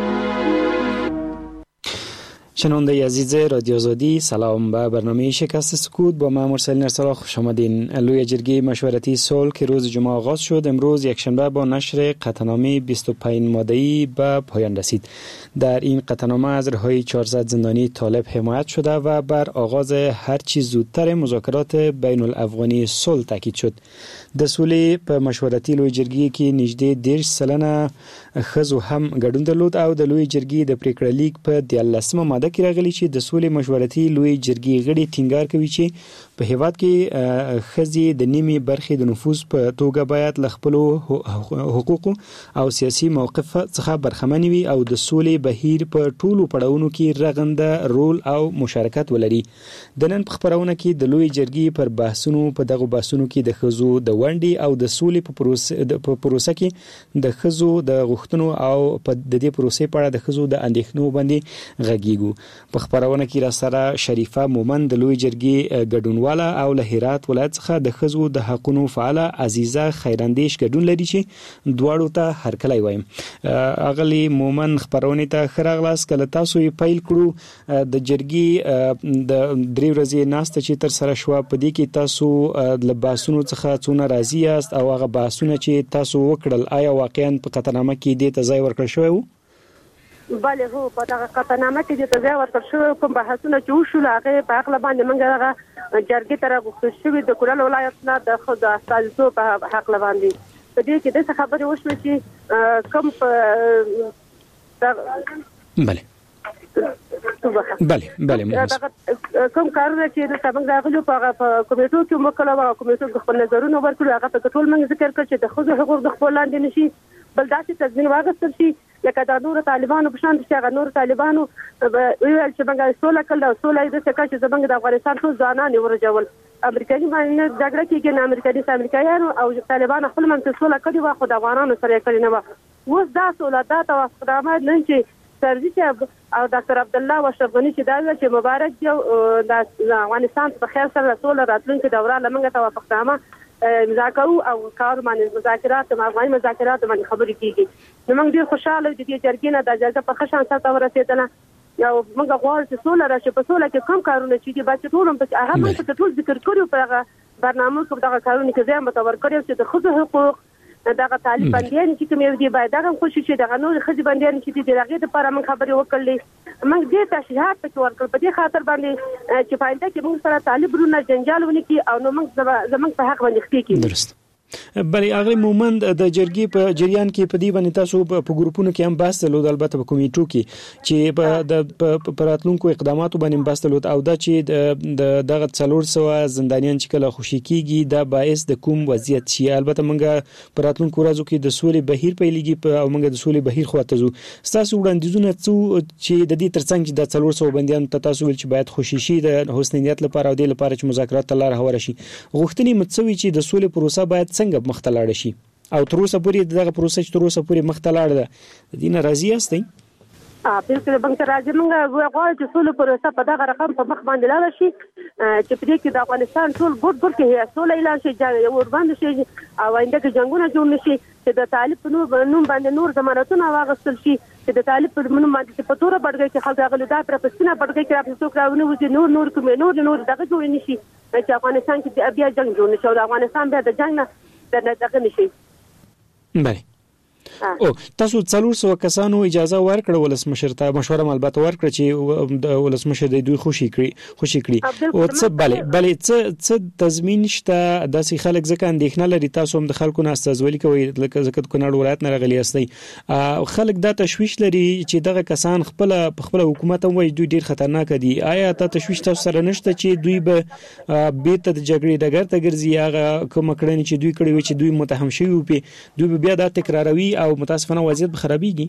شنونده عزیز رادیو آزادی، سلام. به برنامه شکست سکوت با من مرسل ارسلا خوش آمدین. لوی جرگه مشورتی صلح که روز جمعه آغاز شد امروز یکشنبه با نشر قطعنامه 25 ماده‌ای به پایان رسید. در این قطعنامه از رهایی 400 زندانی طالب حمایت شده و بر آغاز هر چی زودتر مذاکرات بین الافغانی صلح تاکید شد. د سولې په مشورتي لوی جرګې کې نږدې 10 سلنه ښځو هم ګډون درلود او د لوی جرګې د پریکړه لیک په 13مه ماده کې راغلی چې د سولې مشورتي لوی جرګې غړي ټینګار کوي چې په هیواد کې ښځې د نیمه برخې د نفوذ په توګه باید ل خپل حقوق او سیاسي موقف څخه برخمن وي او د سولې بهیر په ټولو پړاوونو کې رغنده رول او مشارکت ولري. د نن په خبرونه کې د لوی جرګې پر بحثونو په دغه بحثونو کې د ښځو د ونډې او د سولې په پروسه کې د ښځو د غوښتنو او په د دې پروسې په اړه د ښځو د اندېښنو باندې غږیږو. په خبرونه کې را سره شریفه مومند د لوی جرګې ګډونواله او له هرات ولایت څخه د ښځو د حقوقو فعاله عزیزه خیراندیش ګډون لري چې دواړو ته هرکلی وایم. اغلی مومن خبرونه ته خراغلاس کله تاسو یې پیل کړو د جرګې د درې ورځې ناسته چې تر سره شو په دې کې تاسو د باسونو څخه څونه راضی یاست او هغه باسونه چې تاسو وکړل آیا واقعا په قطعنامه کې دې ته ځای ورکړل شوی وو؟ بله هو په دغه قطعنامه کې د ځای ورکړل شوی کوم بحثونه چې وشول هغه په حق باندې موږ هغه جرګې ته غوښتل شوی د کورال ولایت نه د خود استازیتوب په حق باندې په دې کې د خبرې وشوه چې کوم بله کوم کارونه چې د څنګه راغلو په کمیټو کې مکلو او کمیټو خپل نظرونه ورکړو هغه په ټول موږ ذکر کړ چې د خود حقوق د خپل لاندې نشي بل داسې تضمین واغستل شي لکه د نور طالبانو په شان چې هغه نور طالبانو ویل چې موږ سوله کړل، سوله دې څه چې زمونږ د افغانستان ټول ځوانان ورجول امریکایي باندې جګړه کېږي نه امریکایانو او طالبان خپل منځ سوله کړې و، خو د افغانانو سره کړې نه و. اوس دا سوله دا توافقنامه نن چې سرزي او ډاکټر عبدالله اشرف غني چې دا چې مبارک دی د افغانستان په خیر سره سوله راتلونکي دوره لمنګه توافقنامه امضا کوو او کار باندې مذاکرات افغاني مذاکرات باندې خبرې کیږي. نو موږ ډیر خوشاله یو د جرګې نه د اجازه په خشن سره ورسېدله. یو موږ غواړو چې سوله راشي. په سوله کې کوم کارونه چې باید ټول په هغه باندې ټول ذکر کړو په هغه برنامه کې دغه کارونه کې ځای متور کړو چې د خځو حقوق دغه طالب بندیان چې کوم دی باید دغه خوشي چې دغه نور خځې بندیان چې د هغه لپاره موږ خبرې وکړلې. موږ دې تشریحات پکې ورکړل په دې خاطر باندې چې فائدہ کې موږ سره طالب رونه جنجال ونکړي او نو موږ زموږ په حق باندې خپل کړي. درست. بلې هغه مومند د جرګې په جریان کې په دې باندې تاسو په ګروپونو کې هم بحث درلود، البته په کمیټو کې چې په پراتلونکو اقداماتو باندې بحث درلود او دا چې دغه 400 زندانیان چې کله خوشي کیږي دا باعث د کوم وضعیت شي. البته موږ پراتلونکو ورځو کې د سولې بهیر پیلېږي او موږ د سولې بهیر خواته ځو. تاسو وړاندیزونه څو چې د دې ترڅنګ چې د 400 بندیان ته تاسو ول چې باید خوشي شي د حسن نیت لپاره او د لپاره چې مذاکرات ته لار هواره شي، غوښتنې متسوي چې د سولې پروسه باید څنګه مخته لاړ شي او تر اوسه پورې دغه پروسه چې تر اوسه پورې مخته لاړ ده د دې نه راضي یاستئ؟ بالکل بنګ راځي. موږ غواړو چې سوله پروسه په دغه رقم په مخ باندې لاړ شي چې په دې کې د افغانستان ټول ګډ کې سوله اعلان شي، جنګ ور باندې شي او آینده کې جنگونه جوړ نشي، چې د طالب په نوم باندې نور ضمانتونه واغستل شي، چې د طالب په نوم باندې په تور بډګي کې خلک غلو دا پر پسینه بډګي کې راځي څوک راونه نور کوم نور دغه جوړ نشي چې افغانستان کې بیا جنگ جوړ نشي او د افغانستان بیا د جنگ نه دغه نشي. بله او تاسو 400 کسانو اجازه ورکړه ولسمشر ته مشوره البته ورکړه چې د ولسمشر د دوی خوشي کړي او څه بله څه تضمین شته داسې خلک ځکه اندېښنه لري تاسو هم د خلکو نه استازولي کوي لکه ځکه کونړ ولایت نه راغلي استئ خلک دا تشویش لري چې دغه کسان خپل حکومت هم وایي دوی ډیر خطرناک دي. آیا تاسو تاسو سره نشته چې دوی به بیرته د جګړې ډګر ته ګرځي هغه کوم کړنې چې دوی کړی وي چې دوی متهم شوي وي دوی بیا دا تکراروي او متاسفانه وضعیت خرابېږي؟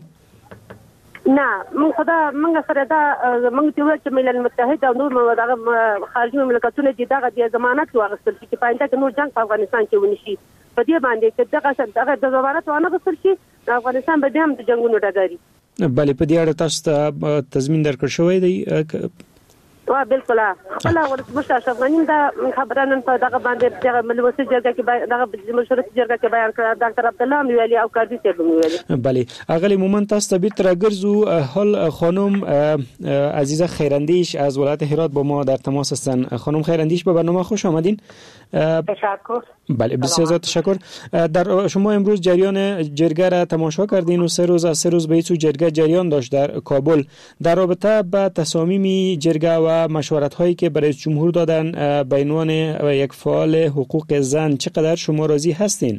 نه موږ سره دا موږ ته وایي چې ملل متحد او نور دغه خارجي مملکتونه دي دغه د ضمانت واغستل چې پاینده کې نور جنگ په افغانستان کې ونشي. په دې باندې چې دغه د ضمانت ونه غوښتل شي افغانستان به هم د جنگونو ډګري. بله په دې اړه تاسو ته تضمین درکړ شوی دی؟ بالکل خپل ولسمشر اشرف غني دا خبره نن په دغه باندې دغه ملوثي جرګه کې دغه مشورتي جرګه کې بیان کړ ډاکټر عبدالله ویلي او کاردي صاحب ویلي. بله اغلی مومن تاسو ته بیرته راګرځو. حال خانم عزیزه خیراندیش از ولایت هرات با ما در تماس هستند. خانم خیراندیش به برنامه خوش آمدین. تشکر. بله بسیار زیاد تشکر. در شما امروز جریان جرگه را تماشا کردین و 3 روز به این جرگه جریان داشت در کابل. در رابطه با تصامیم جرگه و مشورت هایی که برای جمهور دادن به عنوان یک فعال حقوق زن چقدر شما راضی هستین؟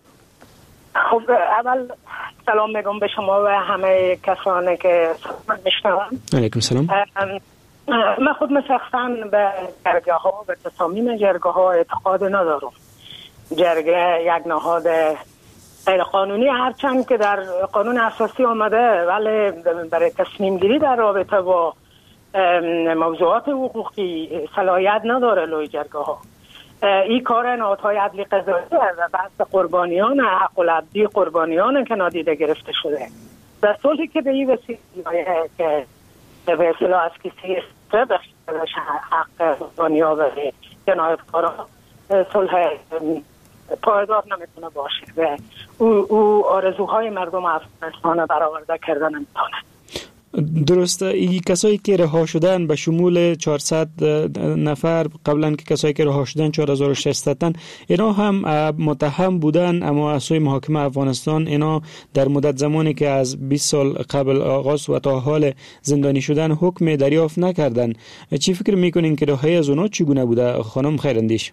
خب اول سلام میگم به شما و همه کسانی که میشنون. علیکم سلام. من خود شخصا به جرگه ها و تصامیم جرگه ها اعتقاد ندارم. جرگه یک نهاد غیر قانونی هرچند که در قانون اساسی آمده ولی برای تصمیم گیری در رابطه با موضوعات حقوقی صلاحیت نداره لوی جرگه ها. این کار نهادهای عدلی قضایی و بحث قربانیان حق العبدی قربانیان که نادیده گرفته شده. در صلحی که به این وسیله که به اصطلاح از کسی بخشیدش حق قربانیان و جنایتکاران صلح پایدار نمیتونه باشه و او آرزوهای مردم افغانستان برآورده کردن نمیتونه. درست. این کسایی که رها شدن به شمول 400 نفر قبلا که کسایی که رها شدن 4600 تن اینا هم متهم بودن اما اساس محاکمه افغانستان اینا در مدت زمانی که از 20 سال قبل آغاز و تا حال زندانی شدن حکم دریافت نکردن. چی فکر میکنین که رهایی از اونا چگونه بوده خانم خیراندیش؟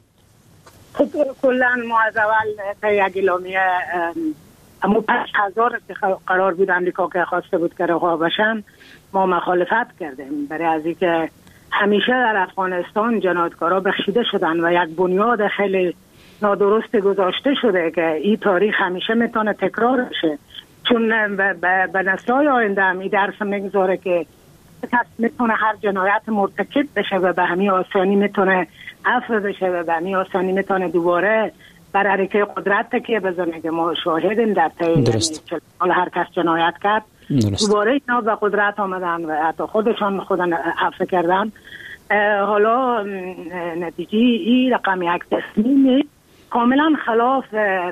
کلا ما از اول یک اعلامیه اما 5000 قرار بود امریکا که خواسته بود که رها بشن ما مخالفت کردیم برای از اینکه همیشه در افغانستان جنایتکارا بخشیده شدن و یک بنیاد خیلی نادرست گذاشته شده که این تاریخ همیشه میتونه تکرار بشه. چون به نسل‌های آینده هم این درس میگذاره که کس میتونه هر جنایت مرتکب بشه و به همین آسانی میتونه عفو بشه و به همین آسانی میتونه دوباره بر عریکه قدرت تکیه بزنه که ما شاهدیم در طی حالا هر کس جنایت کرد دوباره اینا به قدرت آمدن و حتی خودشان عفو کردن. حالا نتیجه این رقم یک تصمیم کاملا خلاف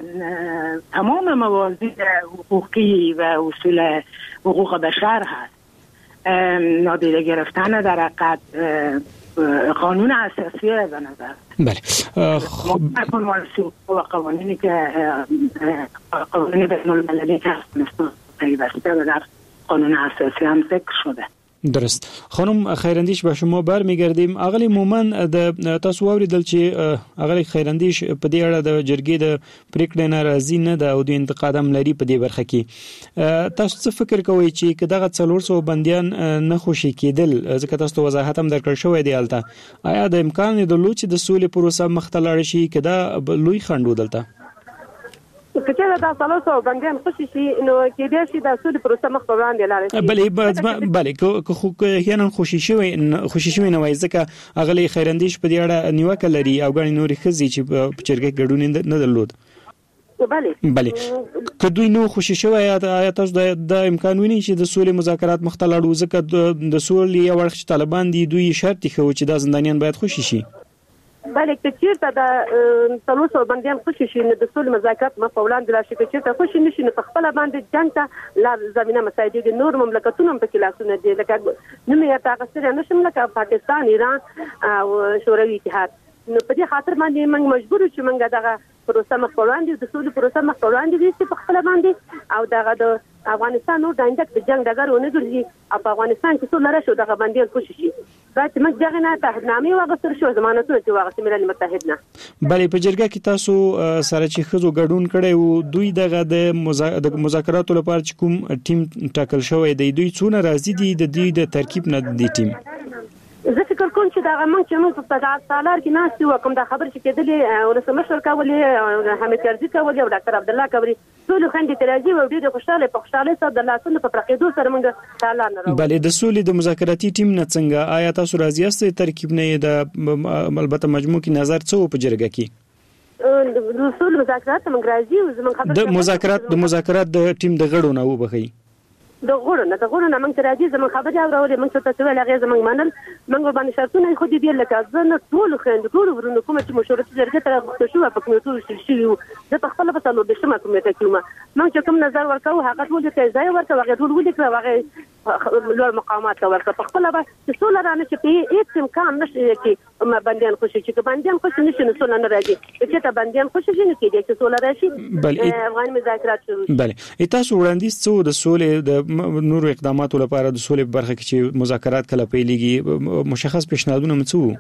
تمام موازین حقوقی و اصول حقوق بشر هست. نادیده گرفتن در حقیقت قانون اساسی به نظر. بله. و قوانینی که قوانین بین المللی که پیوسته و در قانون اساسی هم ذکر شده. درست. خانم خیراندیش به شما برمیگردیم. اغلی مومن د تاسو اوریدل چې اغلی خیراندیش په دې اړه د جرګې د پریکړې ناراضي نه ده او د انتقاد هم لري په دې برخه کې. تاسو څه فکر کوئ چې کداغه 400 بنديان نه خوشي کېدل ځکه تاسو وضاحت هم درکړ شوې دی البته آیا د امکان د لوچ د سولې پروسه مختلړ شي کدا لوی خندو دلته کله دا 400 بنديان خوشي شي نو کې دې شي د سولې پروسه مخ په وړاندې لاړ شي. بله که هیڅ خوشي شوی نه وای ځکه اغلی خیراندیش په دې اړه نیوکه لري او غړي نوري خزي چې په چرګه ګډون نه درلود. بله که دوی نو خوشي شوی یا تاسو د امکان ویني چې د سولې مذاکرات مختلړ ځکه د سولې یو وخت طالبان دوی شرط خو چې د زندانیان باید خوشي شي. بله که چیرته د 400 بندیان خوشي شي نو د سولې مذاکرات په وړاندې راشي که چیرته خوشي نشي نو په خپل باندې جنگ ته لار زمينه مساعده دي. نور مملکتونه هم په کلاسونه دي لکه نو یې تاغسر نشم لکه پاکستان ایران او شوروي اتحاد. نو په دې خاطر باندې موږ مجبور یو چې موږ دغه پروسه مخ وړاندې د سولې پروسه مخ وړاندې دي په خپل باندې او دغه د افغانستان نور د اندک د جنگ دغه ونه ګرځي او په افغانستان کې څو لاره شو دغه باندې خوشي شي. راځي موږ دغه نه تعهدنامې واغستل شو ضمانتونه چې واغستل ملل متحد نه. بلې په جرګه کې تاسو سره چې خزو ګډون کړي او دوی دغه د مذاکراتو لپاره چې کوم ټیم ټاکل شوی دی دوی څونه راضي دي د دې د ترکیب نه دی ټیم. زه فکر کوم چې دا موږ چې موږ په سالار کې ناس یو کوم دا خبر چې کېدلې ولسمشر کولې حمید کرزي کولې او ډاکټر عبد الله کولې ټول خندې ترازی او ډېر خوشاله سره د لاسونو په پرقېدو سره موږ سالار نه راو. بلې د سولې د مذاکراتي ټیم نه څنګه آیا تاسو راضي یاست ترکیب نه د البته مجموع کې نظر څه په جرګه کې د سولې مذاکرات موږ راضي او زموږ خبر د مذاکرات د ټیم د غړو نه وبخي د غوړو نه موږ ته راځي زموږ خبرې اورولې موږ ته څه ویل هغه زموږ منل موږ باندې شرطونه خو دې لکه ځنه ټول خويند ټول ورونو کومه چې مشورت جرګه ته غوښته شو په کمیټو شي د خپل په څلور د شمه کمیټه کې موږ کوم نظر ورکاو هغه ټول ته ځای ورکاو هغه ټول ولې کړو هغه لوړ مقامات ورکاو په خپل به څول رانه چې په هیڅ امکان نشي چې ما بنديان خوشي چې بنديان خوشي نشي نو څول نه راځي چې ته بنديان خوشي شي نه کېږي چې څول راشي افغان مذاکرات شروع بله تاسو وړاندیز څو د سولې د نورو اقداماتو لپاره د سولې برخه کې چې مذاکرات کله پیلېږي مشخص پیشنهادونه مڅو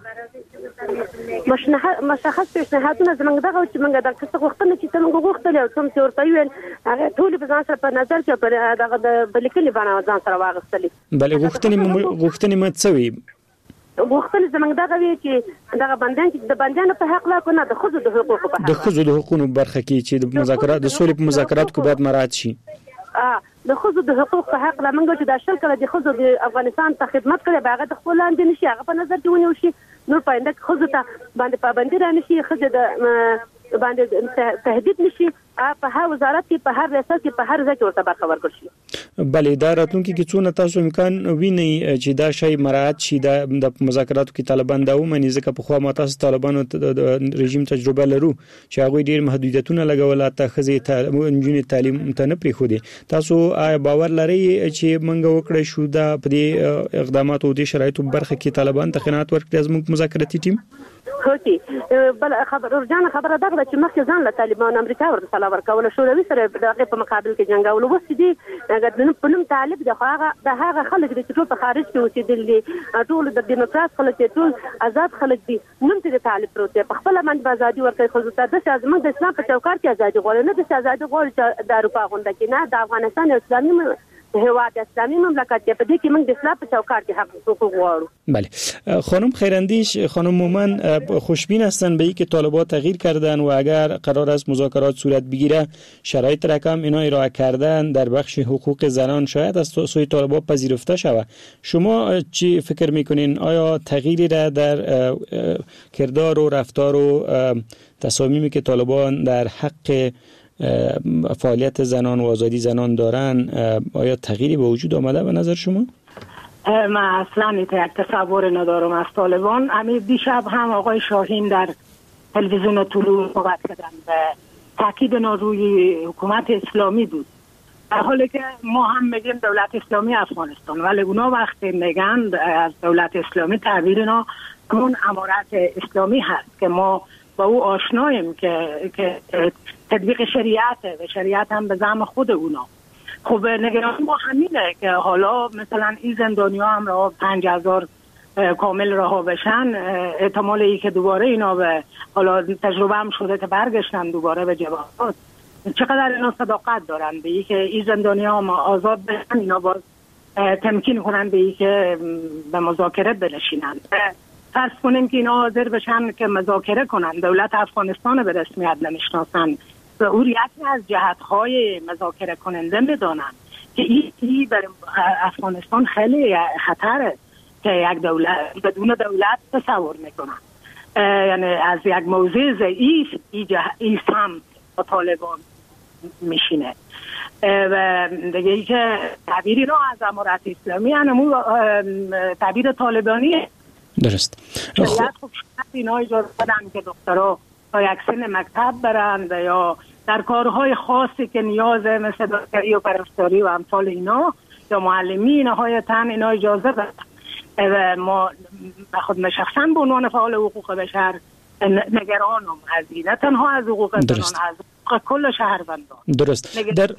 مشخص پیشنهادونه زمونږ دغه چې موږ د څه غوښتنه چې موږ غوښتل او څوم چې ورته ویل هغه ټول په ځان سره په نظر کې په دغه د بلکې باندې ځان سره واغستلې. بلې غوښتنې مڅوي غوښتل زمونږ دغه وی چې دغه بندیان چې د بندیانو په حق لا کو نه د خزو د حقوقو په حق د خزو د حقوقو برخه کې چې د مذاکرات د سولې په مذاکرات کې باید مراعات شي. د خزو د حقوق په حق لا موږ چې د شل کله د خزو د افغانستان ته خدمت کړي باغه د خپل لاندې نشي هغه په نظر کې ونیو شي نور پاینده خزو ته باندې پابندي را نشي خزو د باندې تهدید نشي په هر وزارت کې په هر ریاست کې په هر ځای کې ورته برخه ورکړل شي. بلې دا راتلونکي کې څونه تاسو امکان ویني چې دا شی مراعات شي د مذاکراتو کې طالبان دا ومني ځکه په خوا متاسو طالبانو د رژیم تجربه لرو چې هغه ډیر محدودیتونه لګول ته خزي انجونی تعلیم ته نه پریخودي. تاسو باور لرئ چې منګه وکړی شو دا په دې اقداماتو د شرایطو برخه کې طالبان ته خنات ورکړي زموږ مذاکراتي ټیم هوتي بل خبره دغه چې مخکې ځان له طالبان امریکا ورته سلا ورکول شوروي سره دغه په مقابل کې جنگول وست دي هغه په نوم طالب د هغه خلک چې ټول په خارج کې اوسېدل ټول د دیموکرات خلک ټول آزاد خلک دي نوم ته طالب پروت په خپل باندې آزادي ورکړي خو د شازمن د اسلام په چوکاټ کې آزادي غواړي نه د آزادي غواړي د اروپا غونډه کې نه د افغانستان اسلامي هیواد اسلامي مملکت دی، په دې کې موږ د اصلاح په چوکاټ کې حقوق غواړو. بله خانم خیراندیش، خانم مومن خوشبین هستند به اینکه طالبان تغییر کردن و اگر قرار است مذاکرات صورت بگیره شرایط رقم اینا ارائه کردن در بخش حقوق زنان شاید از سوی طالبان پذیرفته شود. شما چی فکر میکنین؟ آیا تغییری را در کردار و رفتار و تصامیمی که طالبان در حق فعالیت زنان و آزادی زنان دارن آیا تغییری به وجود آمده به نظر شما؟ من اصلا یک تصور ندارم از طالبان. همین دیشب هم آقای شاهین در تلویزیون طلوع صحبت کردن و تاکید روی حکومت اسلامی بود، در حالی که ما هم میگیم دولت اسلامی افغانستان، ولی اونا وقتی میگن از دولت اسلامی تعبیر اینا همون امارت اسلامی هست که ما با او آشناییم که تطبیق شریعت و شریعت هم به زعم خود اونا. خب نگرانی ما همینه که حالا مثلا این زندانیا هم رها 5000 کامل رها بشن، احتمال ای که دوباره اینا به حالا تجربه هم شده که برگشتن دوباره به جبهات. چقدر اینا صداقت دارن به ای که این زندانیا هم آزاد بشن، اینا باز تمکین کنن به ای که به مذاکره بنشینن. فرض کنیم که اینا حاضر بشن که مذاکره کنن، دولت افغانستان به رسمیت نمیشناسن و او یکی از جهت‌های مذاکره کننده میدانن که این برای افغانستان خیلی خطره که یک دولت بدون دولت تصور میکنن، یعنی از یک موضع ضعیف این هم با طالبان میشینه. و دیگه ای که تعبیری رو از امارت اسلامی هنمون تعبیر طالبانی درست. شریعت خوب شد اینا اجازه دادن که دخترها تا یک سن مکتب برند یا در کارهای خاصی که نیازه مثل دکتری و پرستاری و امثال اینا یا معلمی نهایتاً اینا اجازه دادن. و ما خود شخصاً به عنوان فعال حقوق بشر نگرانم از این، نه تنها از حقوق زنان، از حقوق کل شهروندان. درست.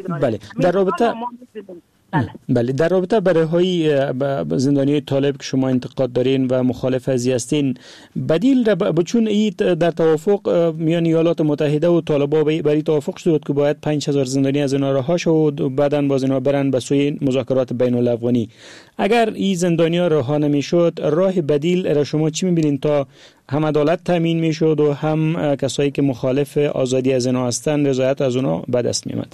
بله در رابطه برای های زندانی طالب که شما انتقاد دارین و مخالف از هستین، بدیل چون این در توافق میان ایالات متحده و طالبان برای توافق شد که باید 5000 زندانی از اینا رها شد و بعداً باز اینا برن به سوی مذاکرات بین الافغانی. اگر این زندانی‌ها رها نمیشد، راه بدیل را شما چی میبینین تا هم عدالت تامین میشد و هم کسایی که مخالف آزادی از اینا هستن رضایت از اونا به دست میومد؟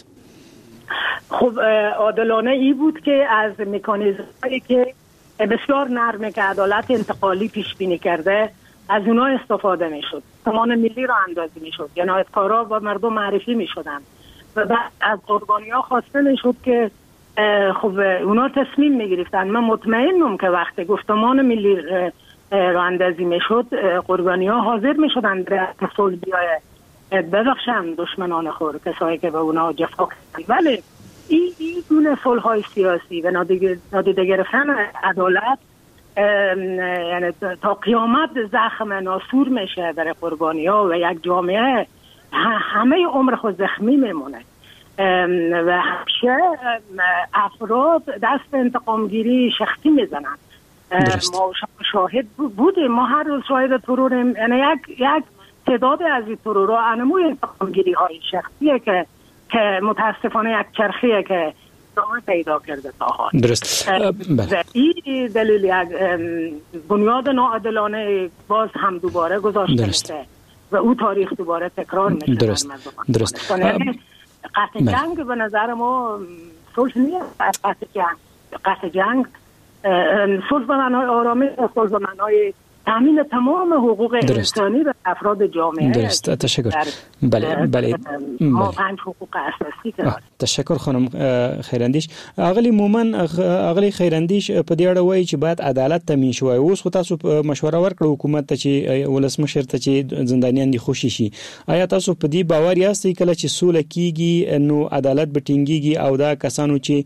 خب عادلانه ای بود که از مکانیزم‌هایی که بسیار نرمه که عدالت انتقالی پیش بینی کرده از اونها استفاده میشد، سامان ملی را اندازی میشد، جنایتکارا و مردم معرفی میشدن و بعد از قربانی‌ها خواسته میشد که خب اونا تصمیم میگرفتن. من مطمئنم که وقتی گفتمان ملی را اندازی میشد قربانی‌ها حاضر میشدن در صلح بیای ببخشن دشمنان خود، کسایی که به اونا جفا کردن. ولی این گونه صلح‌های سیاسی و نادیده گرفتن عدالت یعنی تا قیامت زخم ناسور میشه برای قربانی‌ها و یک جامعه همه عمر خود زخمی میمونه و همیشه افراد دست انتقامگیری شخصی میزنن. ما شاهد بودیم، ما هر روز شاهد تروریم، یعنی یک تعداد از این ترورها انموی انتقامگیری های شخصیه که متاسفانه یک چرخیه که ادامه پیدا کرده تا حال. درست. این دلیل یک بنیاد ناعادلانه باز هم دوباره گذاشته میشه و او تاریخ دوباره تکرار میشه. درست. قطع جنگ به نظر ما صلح نیست. قطع جنگ صلح به معنای آرامش، صلح به معنای تامین تمام حقوق انسانی به افراد جامعه. درست. تشکر. بله. ما 5 حقوق اساسی داریم. تشکر خانم خیراندیش. اغلی مومن اغلی خیراندیش په دې اړه وایي چې باید عدالت تامین شي. اوس خو تاسو مشوره ورکړه حکومت ته چې ولسمشر ته چې زندانیان دي خوشي شي. آیا تاسو په دې باور یاستئ کله چې سوله کیږي نو عدالت به ټینګيږي او دا کسانو چې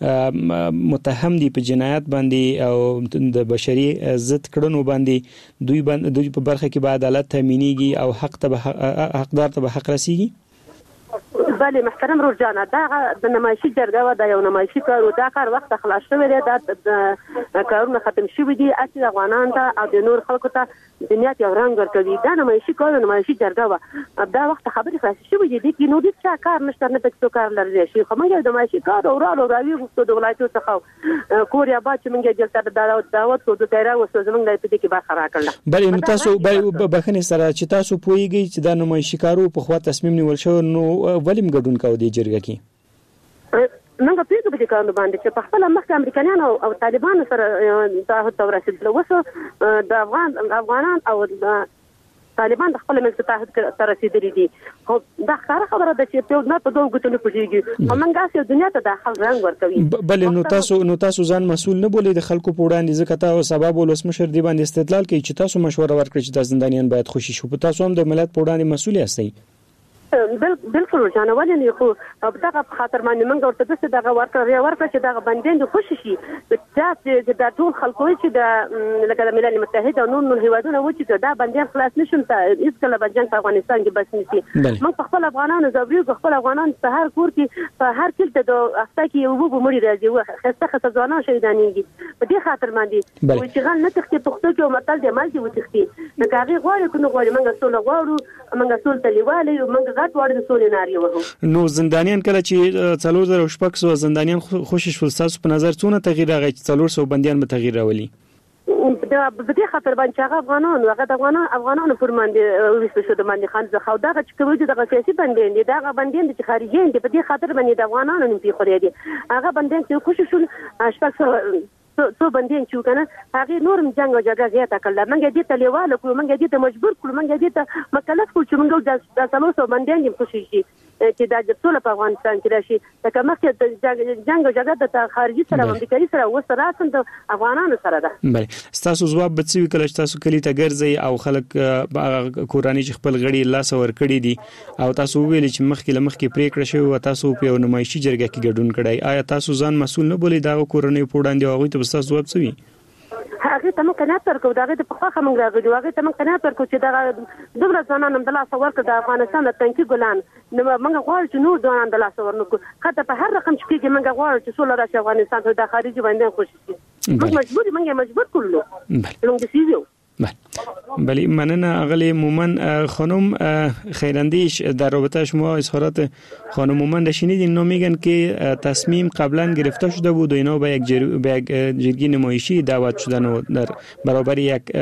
متهم دي په جنایت باندې او د بشري ضد کړنو باندې دوی په برخه کې به عدالت تامینیږي او حقدار ته به حق رسیږي؟ بله محترم رور جان دا نمایشي جرګه و دا یو نمایشي کار و دا کار وخت خلاص شوی دی دا کارونه ختم شوی دي اصل افغانان ته او د نور خلکو ته دنیا ته رنګ ورکوي دا نمایشي کار نمایشي جرګه و دا وخت خبرې خلاص شوی دي کې نو د څه کار نشته نه پکې کار لري شي خو موږ د نمایشي کار اورالو راوي غوښتو د ولایتو څخه کوریا با چې موږ دلته دعوت کوو د تیرا وسو زموږ د دې کې برخه راکړه بله نو تاسو بخنه سره چې تاسو پوهیږئ چې دا نمایشي کارو په خوا تصمیم نیول شو نو ولیم ګډون کاوه د جرګه کې موږ پیګو به کارونه باندې چې په خپل مخ امریکایان او طالبان سره تعهد تورسید وسو د افغانان او طالبان د خپل ملت تعهد سره رسیدلي دي خو دا خبره ده چې په نه په دوه ګوتو نه پوهیږي او موږ اسې دنیا ته داخل رنګ ورکوي بل نو تاسو ځان مسؤل نه بولئ د خلکو په وړاندې ځکه تاسو سبب ولسمشر دی باندې استدلال کوي چې تاسو مشوره ورکړئ چې د زندانیان باید خوشي شو په تاسو هم د ملت په وړاندې مسؤل یاستئ بالکل جانه ولې خو دغه خاطر باندې موږ ورته دغه ورکړه چې دغه بندیان خوشي شي چې دا ټول خلکو چې د لکه د ملل متحد او نور هیوادونه و چې دا بندیان خلاص نشون ته هیڅ کله بجنګ په افغانستان کې بس نشي موږ په خپل افغانانو زبري خپل افغانان په هر کور کې په هر کله د افتا کې یو وګمړي راځي و خسته ځوانان شهیدانېږي په دې خاطر باندې و چې غل نه تخته پښتو کې متل دی مال دی و تخته نو هغه غواړي کنه غواړي موږ سول غواړو موږ سول تلیواله موږ نو زندانیان کله چې 4000 زندانیان خوشی شول تاسو په نظر څونه تغییر راغی چې 400 بندیان به تغییر راولي دا په دې خاطر باندې هغه افغانانو پر باندې وسته شو د باندې خان زخه دا چې کوي د سیاسي بندیان دي دا بندیان چې خارجي دي په دې خاطر باندې د افغانانو نه پیخوري دي هغه بندیان چې خوشی شول شپږ څو بندیان چې کنه هغه نورم جنگ او جګړه زیاته کړل موږ دې ته لیواله کړو موږ دې ته مجبور کړو موږ دې ته مکلف کړو چې موږ د 300 بندیان یې خوشي شي چې دا د ټول په افغانستان کې راشي دا کومه چې جنگ او جګړه د خارجي سره امریکایي سره وسره راځي د افغانانو سره ده بله تاسو ځواب به څه کله تاسو کلی ته ګرځي او خلک کورانی چې خپل غړي لاس ور کړی دي او تاسو ویل چې مخکې پریکړه شوی او تاسو په نمایشي جرګه کې ګډون کړی آیا تاسو ځان مسؤل نه بولئ دا کورنۍ په وړاندې هغه ته تاسو ځواب څه وی هغه ته موږ قناعت ورکو داغه ته په خواخه موږ راغلو هغه ته موږ قناعت ورکو چې دا دومره ځوانان هم د لاس ورکړه د افغانستان د تنکي ګلان نو موږ غواړو چې نور ځوانان د لاس ورنکو حتی په هر رقم چې موږ غواړو چې سول راشي افغانستان ته د خارجي باندې خوشي شي موږ مجبور کړلو نو د سیزو بله مننه اغلی مومن خانم خیراندیش در رابطه شما اظهارات خانم مومن شنیدین اینا میگن که تصمیم قبلا گرفته شده بود و اینا به یک جرگی نمایشی دعوت شدن و در برابر یک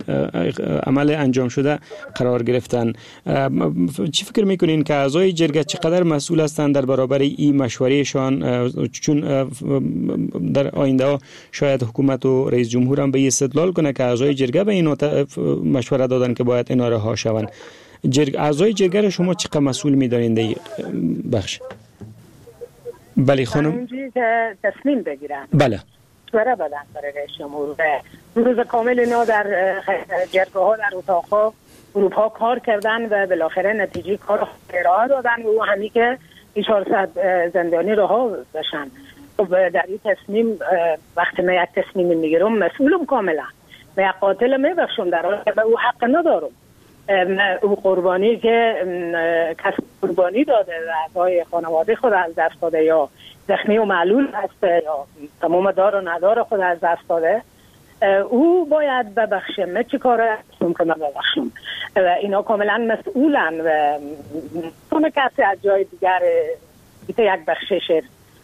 عمل انجام شده قرار گرفتن چی فکر میکنین که اعضای جرگه چقدر مسئول هستند در برابر این مشورهشان چون در آینده شاید حکومت و رئیس جمهور هم به استدلال کنه که اعضای جرگه به اینا مشوره دادن که باید اینا رها شوند اعضای جرگه را شما چقدر مسئول می‌دانید در بخش بله خانم اونجوری که تصمیم بگیرن بله مشوره بدن برای رئیس جمهور روز کامل اینا در جرگه ها در اتاق‌ها گروه ها کار کردن و بالاخره نتیجه کار ارائه دادن و همین که 400 زندانی رها بشن در این تصمیم وقتی من یک تصمیم میگیرم مسئولم کاملا و یک قاتل میبخشم در حالی که به او حق ندارم او قربانی که کس قربانی داده و اعضای خانواده خود از دست داده یا زخمی و معلول هست یا تمام دار و ندار خود از دست داده او باید ببخشه من چه کار هستم که من ببخشم و اینا کاملا مسئولن و کنه کسی از جای دیگر یک بخشش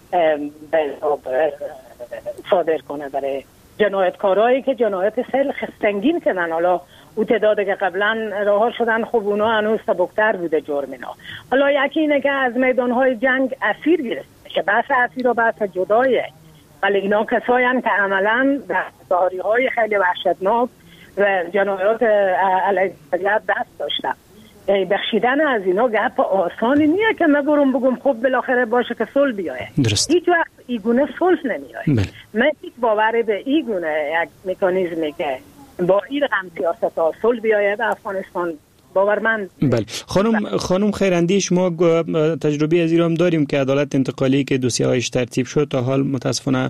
صادر کنه برای جنایتکارایی که جنایت خیلی سنگین کردن. حالا او تعدادی که قبلا رها شدن خب اونا هنوز سبکتر بوده جرم اینا. حالا یکی اینه که از میدانهای جنگ اسیر گرفته که بحث اسیر و بحث جدایه، ولی اینا کسایی هستند که عملا دستکاری‌های خیلی وحشتناک و جنایات علیه طبیعت دست داشتن. بخشیدن از اینا گپ آسانی نیه که من برم بگم خب بالاخره باشه که صلح بیایه. هیچ وقت ایگونه صلح نمیایه. من هیچ باور به ایگونه یک مکانیزمی که با این رقم سیاست ها صلح بیایه به افغانستان باورمند. بله خانم خیراندی، شما تجربه از ایران داریم که عدالت انتقالی که دوسیه‌هایش ترتیب شد تا حال متاسفانه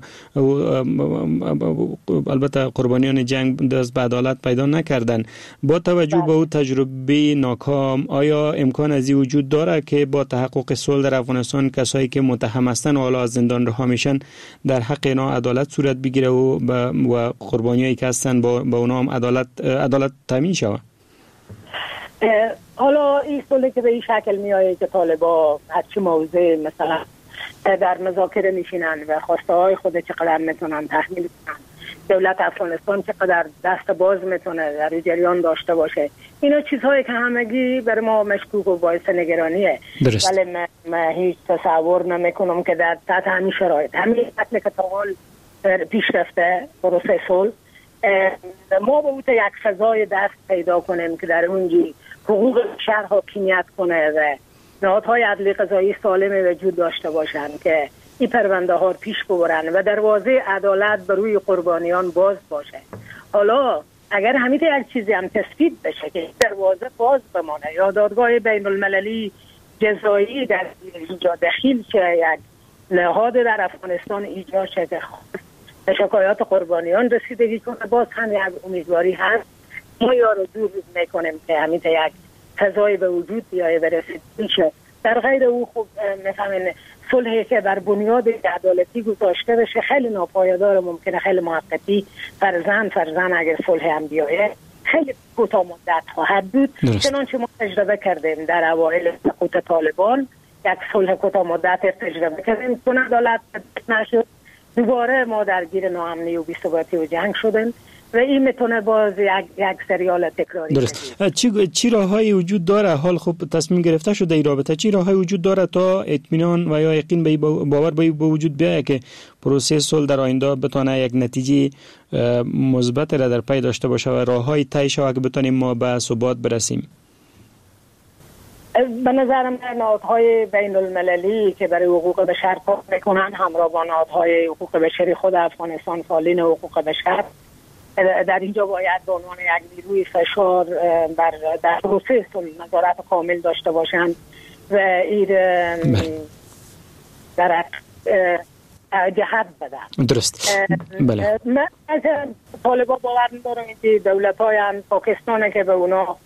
البته قربانیان جنگ دست به عدالت پیدا نکردن. با توجه به اون تجربه ناکام آیا امکان از این وجود داره که با تحقق صلح در افغانستان کسایی که متهم هستند و حالا از زندان رها میشن در حق اینا عدالت صورت بگیره و قربانیایی که هستن با اونا هم عدالت تامین شود؟ حالا این صلح که به این شکل میایه که طالبا هرچی موضوع مثلا در مذاکره میشینن و خواسته های خود چقدر میتونن تحمیل کنن، دولت افغانستان چقدر دست باز میتونه در جریان داشته باشه، اینا چیزهایی که همگی بر ما مشکوک و باعث نگرانیه. ولی من هیچ تصور نمیکنم که در تحت همین شرایط همین قتل که تا حال پیش رفته پروسه صلح ما به اوت یک فضای دست پیدا کنیم که در اونجی حقوق بشر حاکمیت کنه و نهادهای عدلی قضایی سالم وجود داشته باشن که این پرونده ها پیش ببرن و دروازه عدالت بر روی قربانیان باز باشه. حالا اگر همین یک چیزی هم تثبیت بشه که دروازه باز بمانه یا دادگاه بین المللی جزایی در اینجا دخیل شه، یک نهاد در افغانستان ایجاد شه که به شکایات قربانیان رسیدگی کنه، باز هم یک امیدواری هست. ما آرزو میکنیم که همین یک فضای به وجود بیایه و رسیدگی شه. در غیر او خب مثلا صلحی که بر بنیاد عدالتی گذاشته بشه خیلی ناپایدار، ممکنه خیلی موقتی، فرزن اگر صلح هم بیایه خیلی کوتاه مدت خواهد بود. چنانچه ما تجربه کردیم در اوایل سقوط طالبان، یک صلح کوتاه مدت تجربه کردیم چون عدالت نشد، دوباره ما درگیر ناامنی و بی‌ثباتی و جنگ شدیم و این میتونه باز یک سریال تکراری. درست. چی راههایی وجود داره؟ حال خب تصمیم گرفته شده این رابطه، چی راههایی وجود داره تا اطمینان و یا یقین به باور به وجود بیاید که پروسه صلح در آینده بتونه یک نتیجه مثبت را در پی داشته باشه و راههای طی شود که بتونیم ما به ثبات برسیم؟ به نظرم نهادهای بین المللی که برای حقوق بشر کار میکنن همراه با نهادهای حقوق بشری خود افغانستان، فعالین حقوق بشر در اینجا باید به عنوان یک نیروی فشار در پروسه صلح نظارت کامل داشته باشند و این در جهت بدن. درست. بله. من از طالبان باور ندارم که دولت‌های پاکستان که به اونا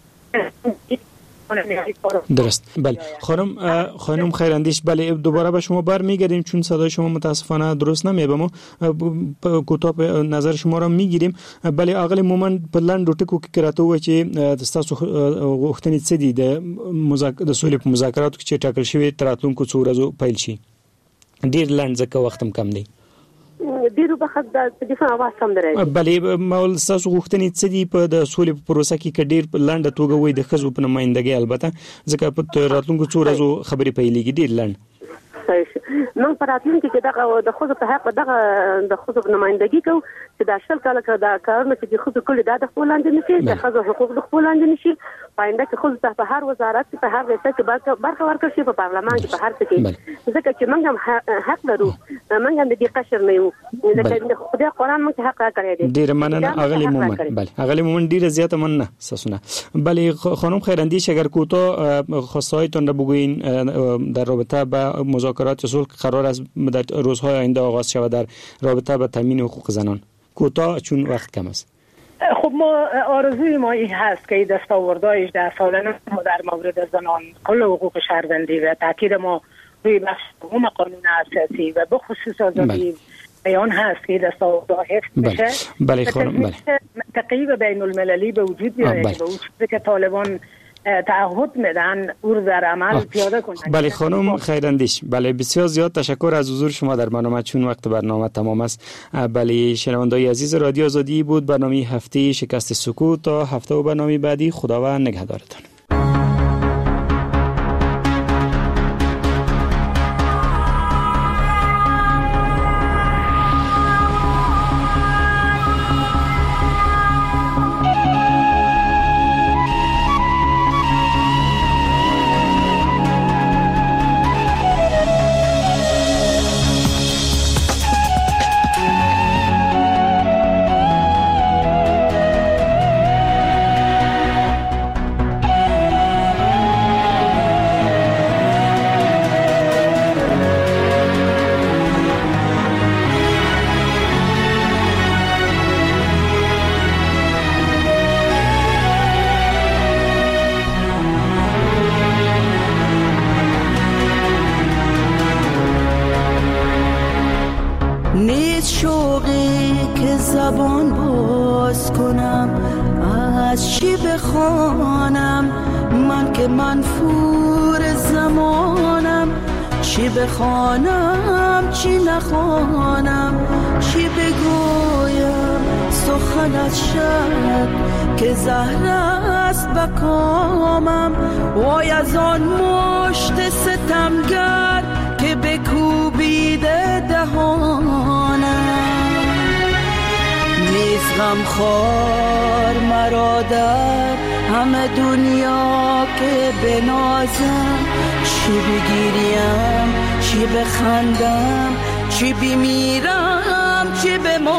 درست. بله خانم خیراندیش، بله دوباره به شما برمیگردیم چون صدای شما متاسفانه درست نمیاد. ما کوتاه نظر شما را میگیریم. بله اقل مومن په لاندو ټکو کې کراته و چې تاسو غوښتنې څه دي د صلح په مذاکراتو کې چې ټاکل شوی تراتلونکو څو ورځو پیل شي؟ ډیر لاند ځکه وخت هم کم دی. ډیرو بخښ د دفاع आवाज سم درې. بله مول تاسو غوښتنې څه دي په د صلح په پروسه کې ک ډیر لاند توګه وای د خزو په نمائندګي البته ځکه په راتلونکو څو ورځو خبرې پیلېږي ډیر لاند. نن پراتلونکو کې دغه د خود په حق دغه د خود نمائندګي کو چې د اشل کال کې دا کارونه چې خود کول د خپل لاندې نشي د خزو حقوق د خپل لاندې نشي پاینده کې خود په هر وزارت په هر ځای کې برخه ورکړي شي په پارلمان کې په هر څه کې ځکه چې موږ هم حق لرو، موږ هم د دې قشر نه یو ځکه خدای قرآن موږ حق راکړی دی. ډیر مننه اغلی مومن. بله اغلی مومن ډیر زیاته مننه ساسونه. بله خانم خیراندیش اگر کوتاه خواستهایتون را بگوین در رابطه با مذاکرات صلح قرار است در روزهای آینده آغاز شود در رابطه با تامین حقوق زنان، کوتاه چون وقت کم است. خب ما آرزوی ما این هست که دستاوردهایش در سالانه در مورد زنان کل حقوق شهروندی و تاکید ما روی بخش دوم قانون اساسی و بخصوص آزادی بیان هست که دستاوردها حفظ بشه. بله خانم. بله تقیید بین المللی به وجود بیاید به اون چیزی که طالبان تعهد میدن او رو در عمل پیاده کنند. بله خانم خیراندیش، بله بسیار زیاد تشکر از حضور شما در برنامه چون وقت برنامه تمام است. بله شنوندگان عزیز رادیو آزادی بود برنامه هفته شکست سکوت. تا هفته و برنامه بعدی خداوند نگهدارتان. از چی بخوانم من که منفور زمانم؟ چی بخوانم چی نخوانم؟ چی بگویم سخن از شب که زهر است بکامم؟ وای از آن مشت ستمگر که بکوبیده دهانم. نیز غمخوار مرا در همه دنیا که بنازم. چی بگیریم چی بخندم؟ چی بمیرم چی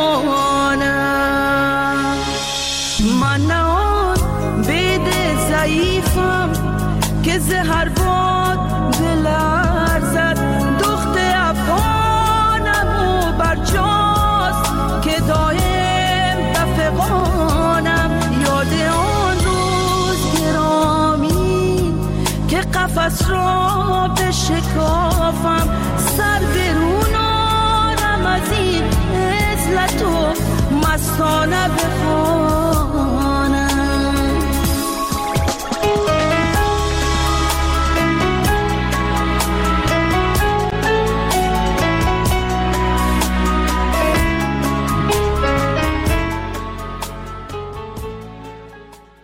بمانم؟ من نه آن بید ضعیفم که زهر باد بلرزد. دخت افغانم و برجاست که دایم بفغانم. یاد آن روز گرامی که قفس را بشکافم. سر برون آرم از این عزلت و مستانه بخوانم.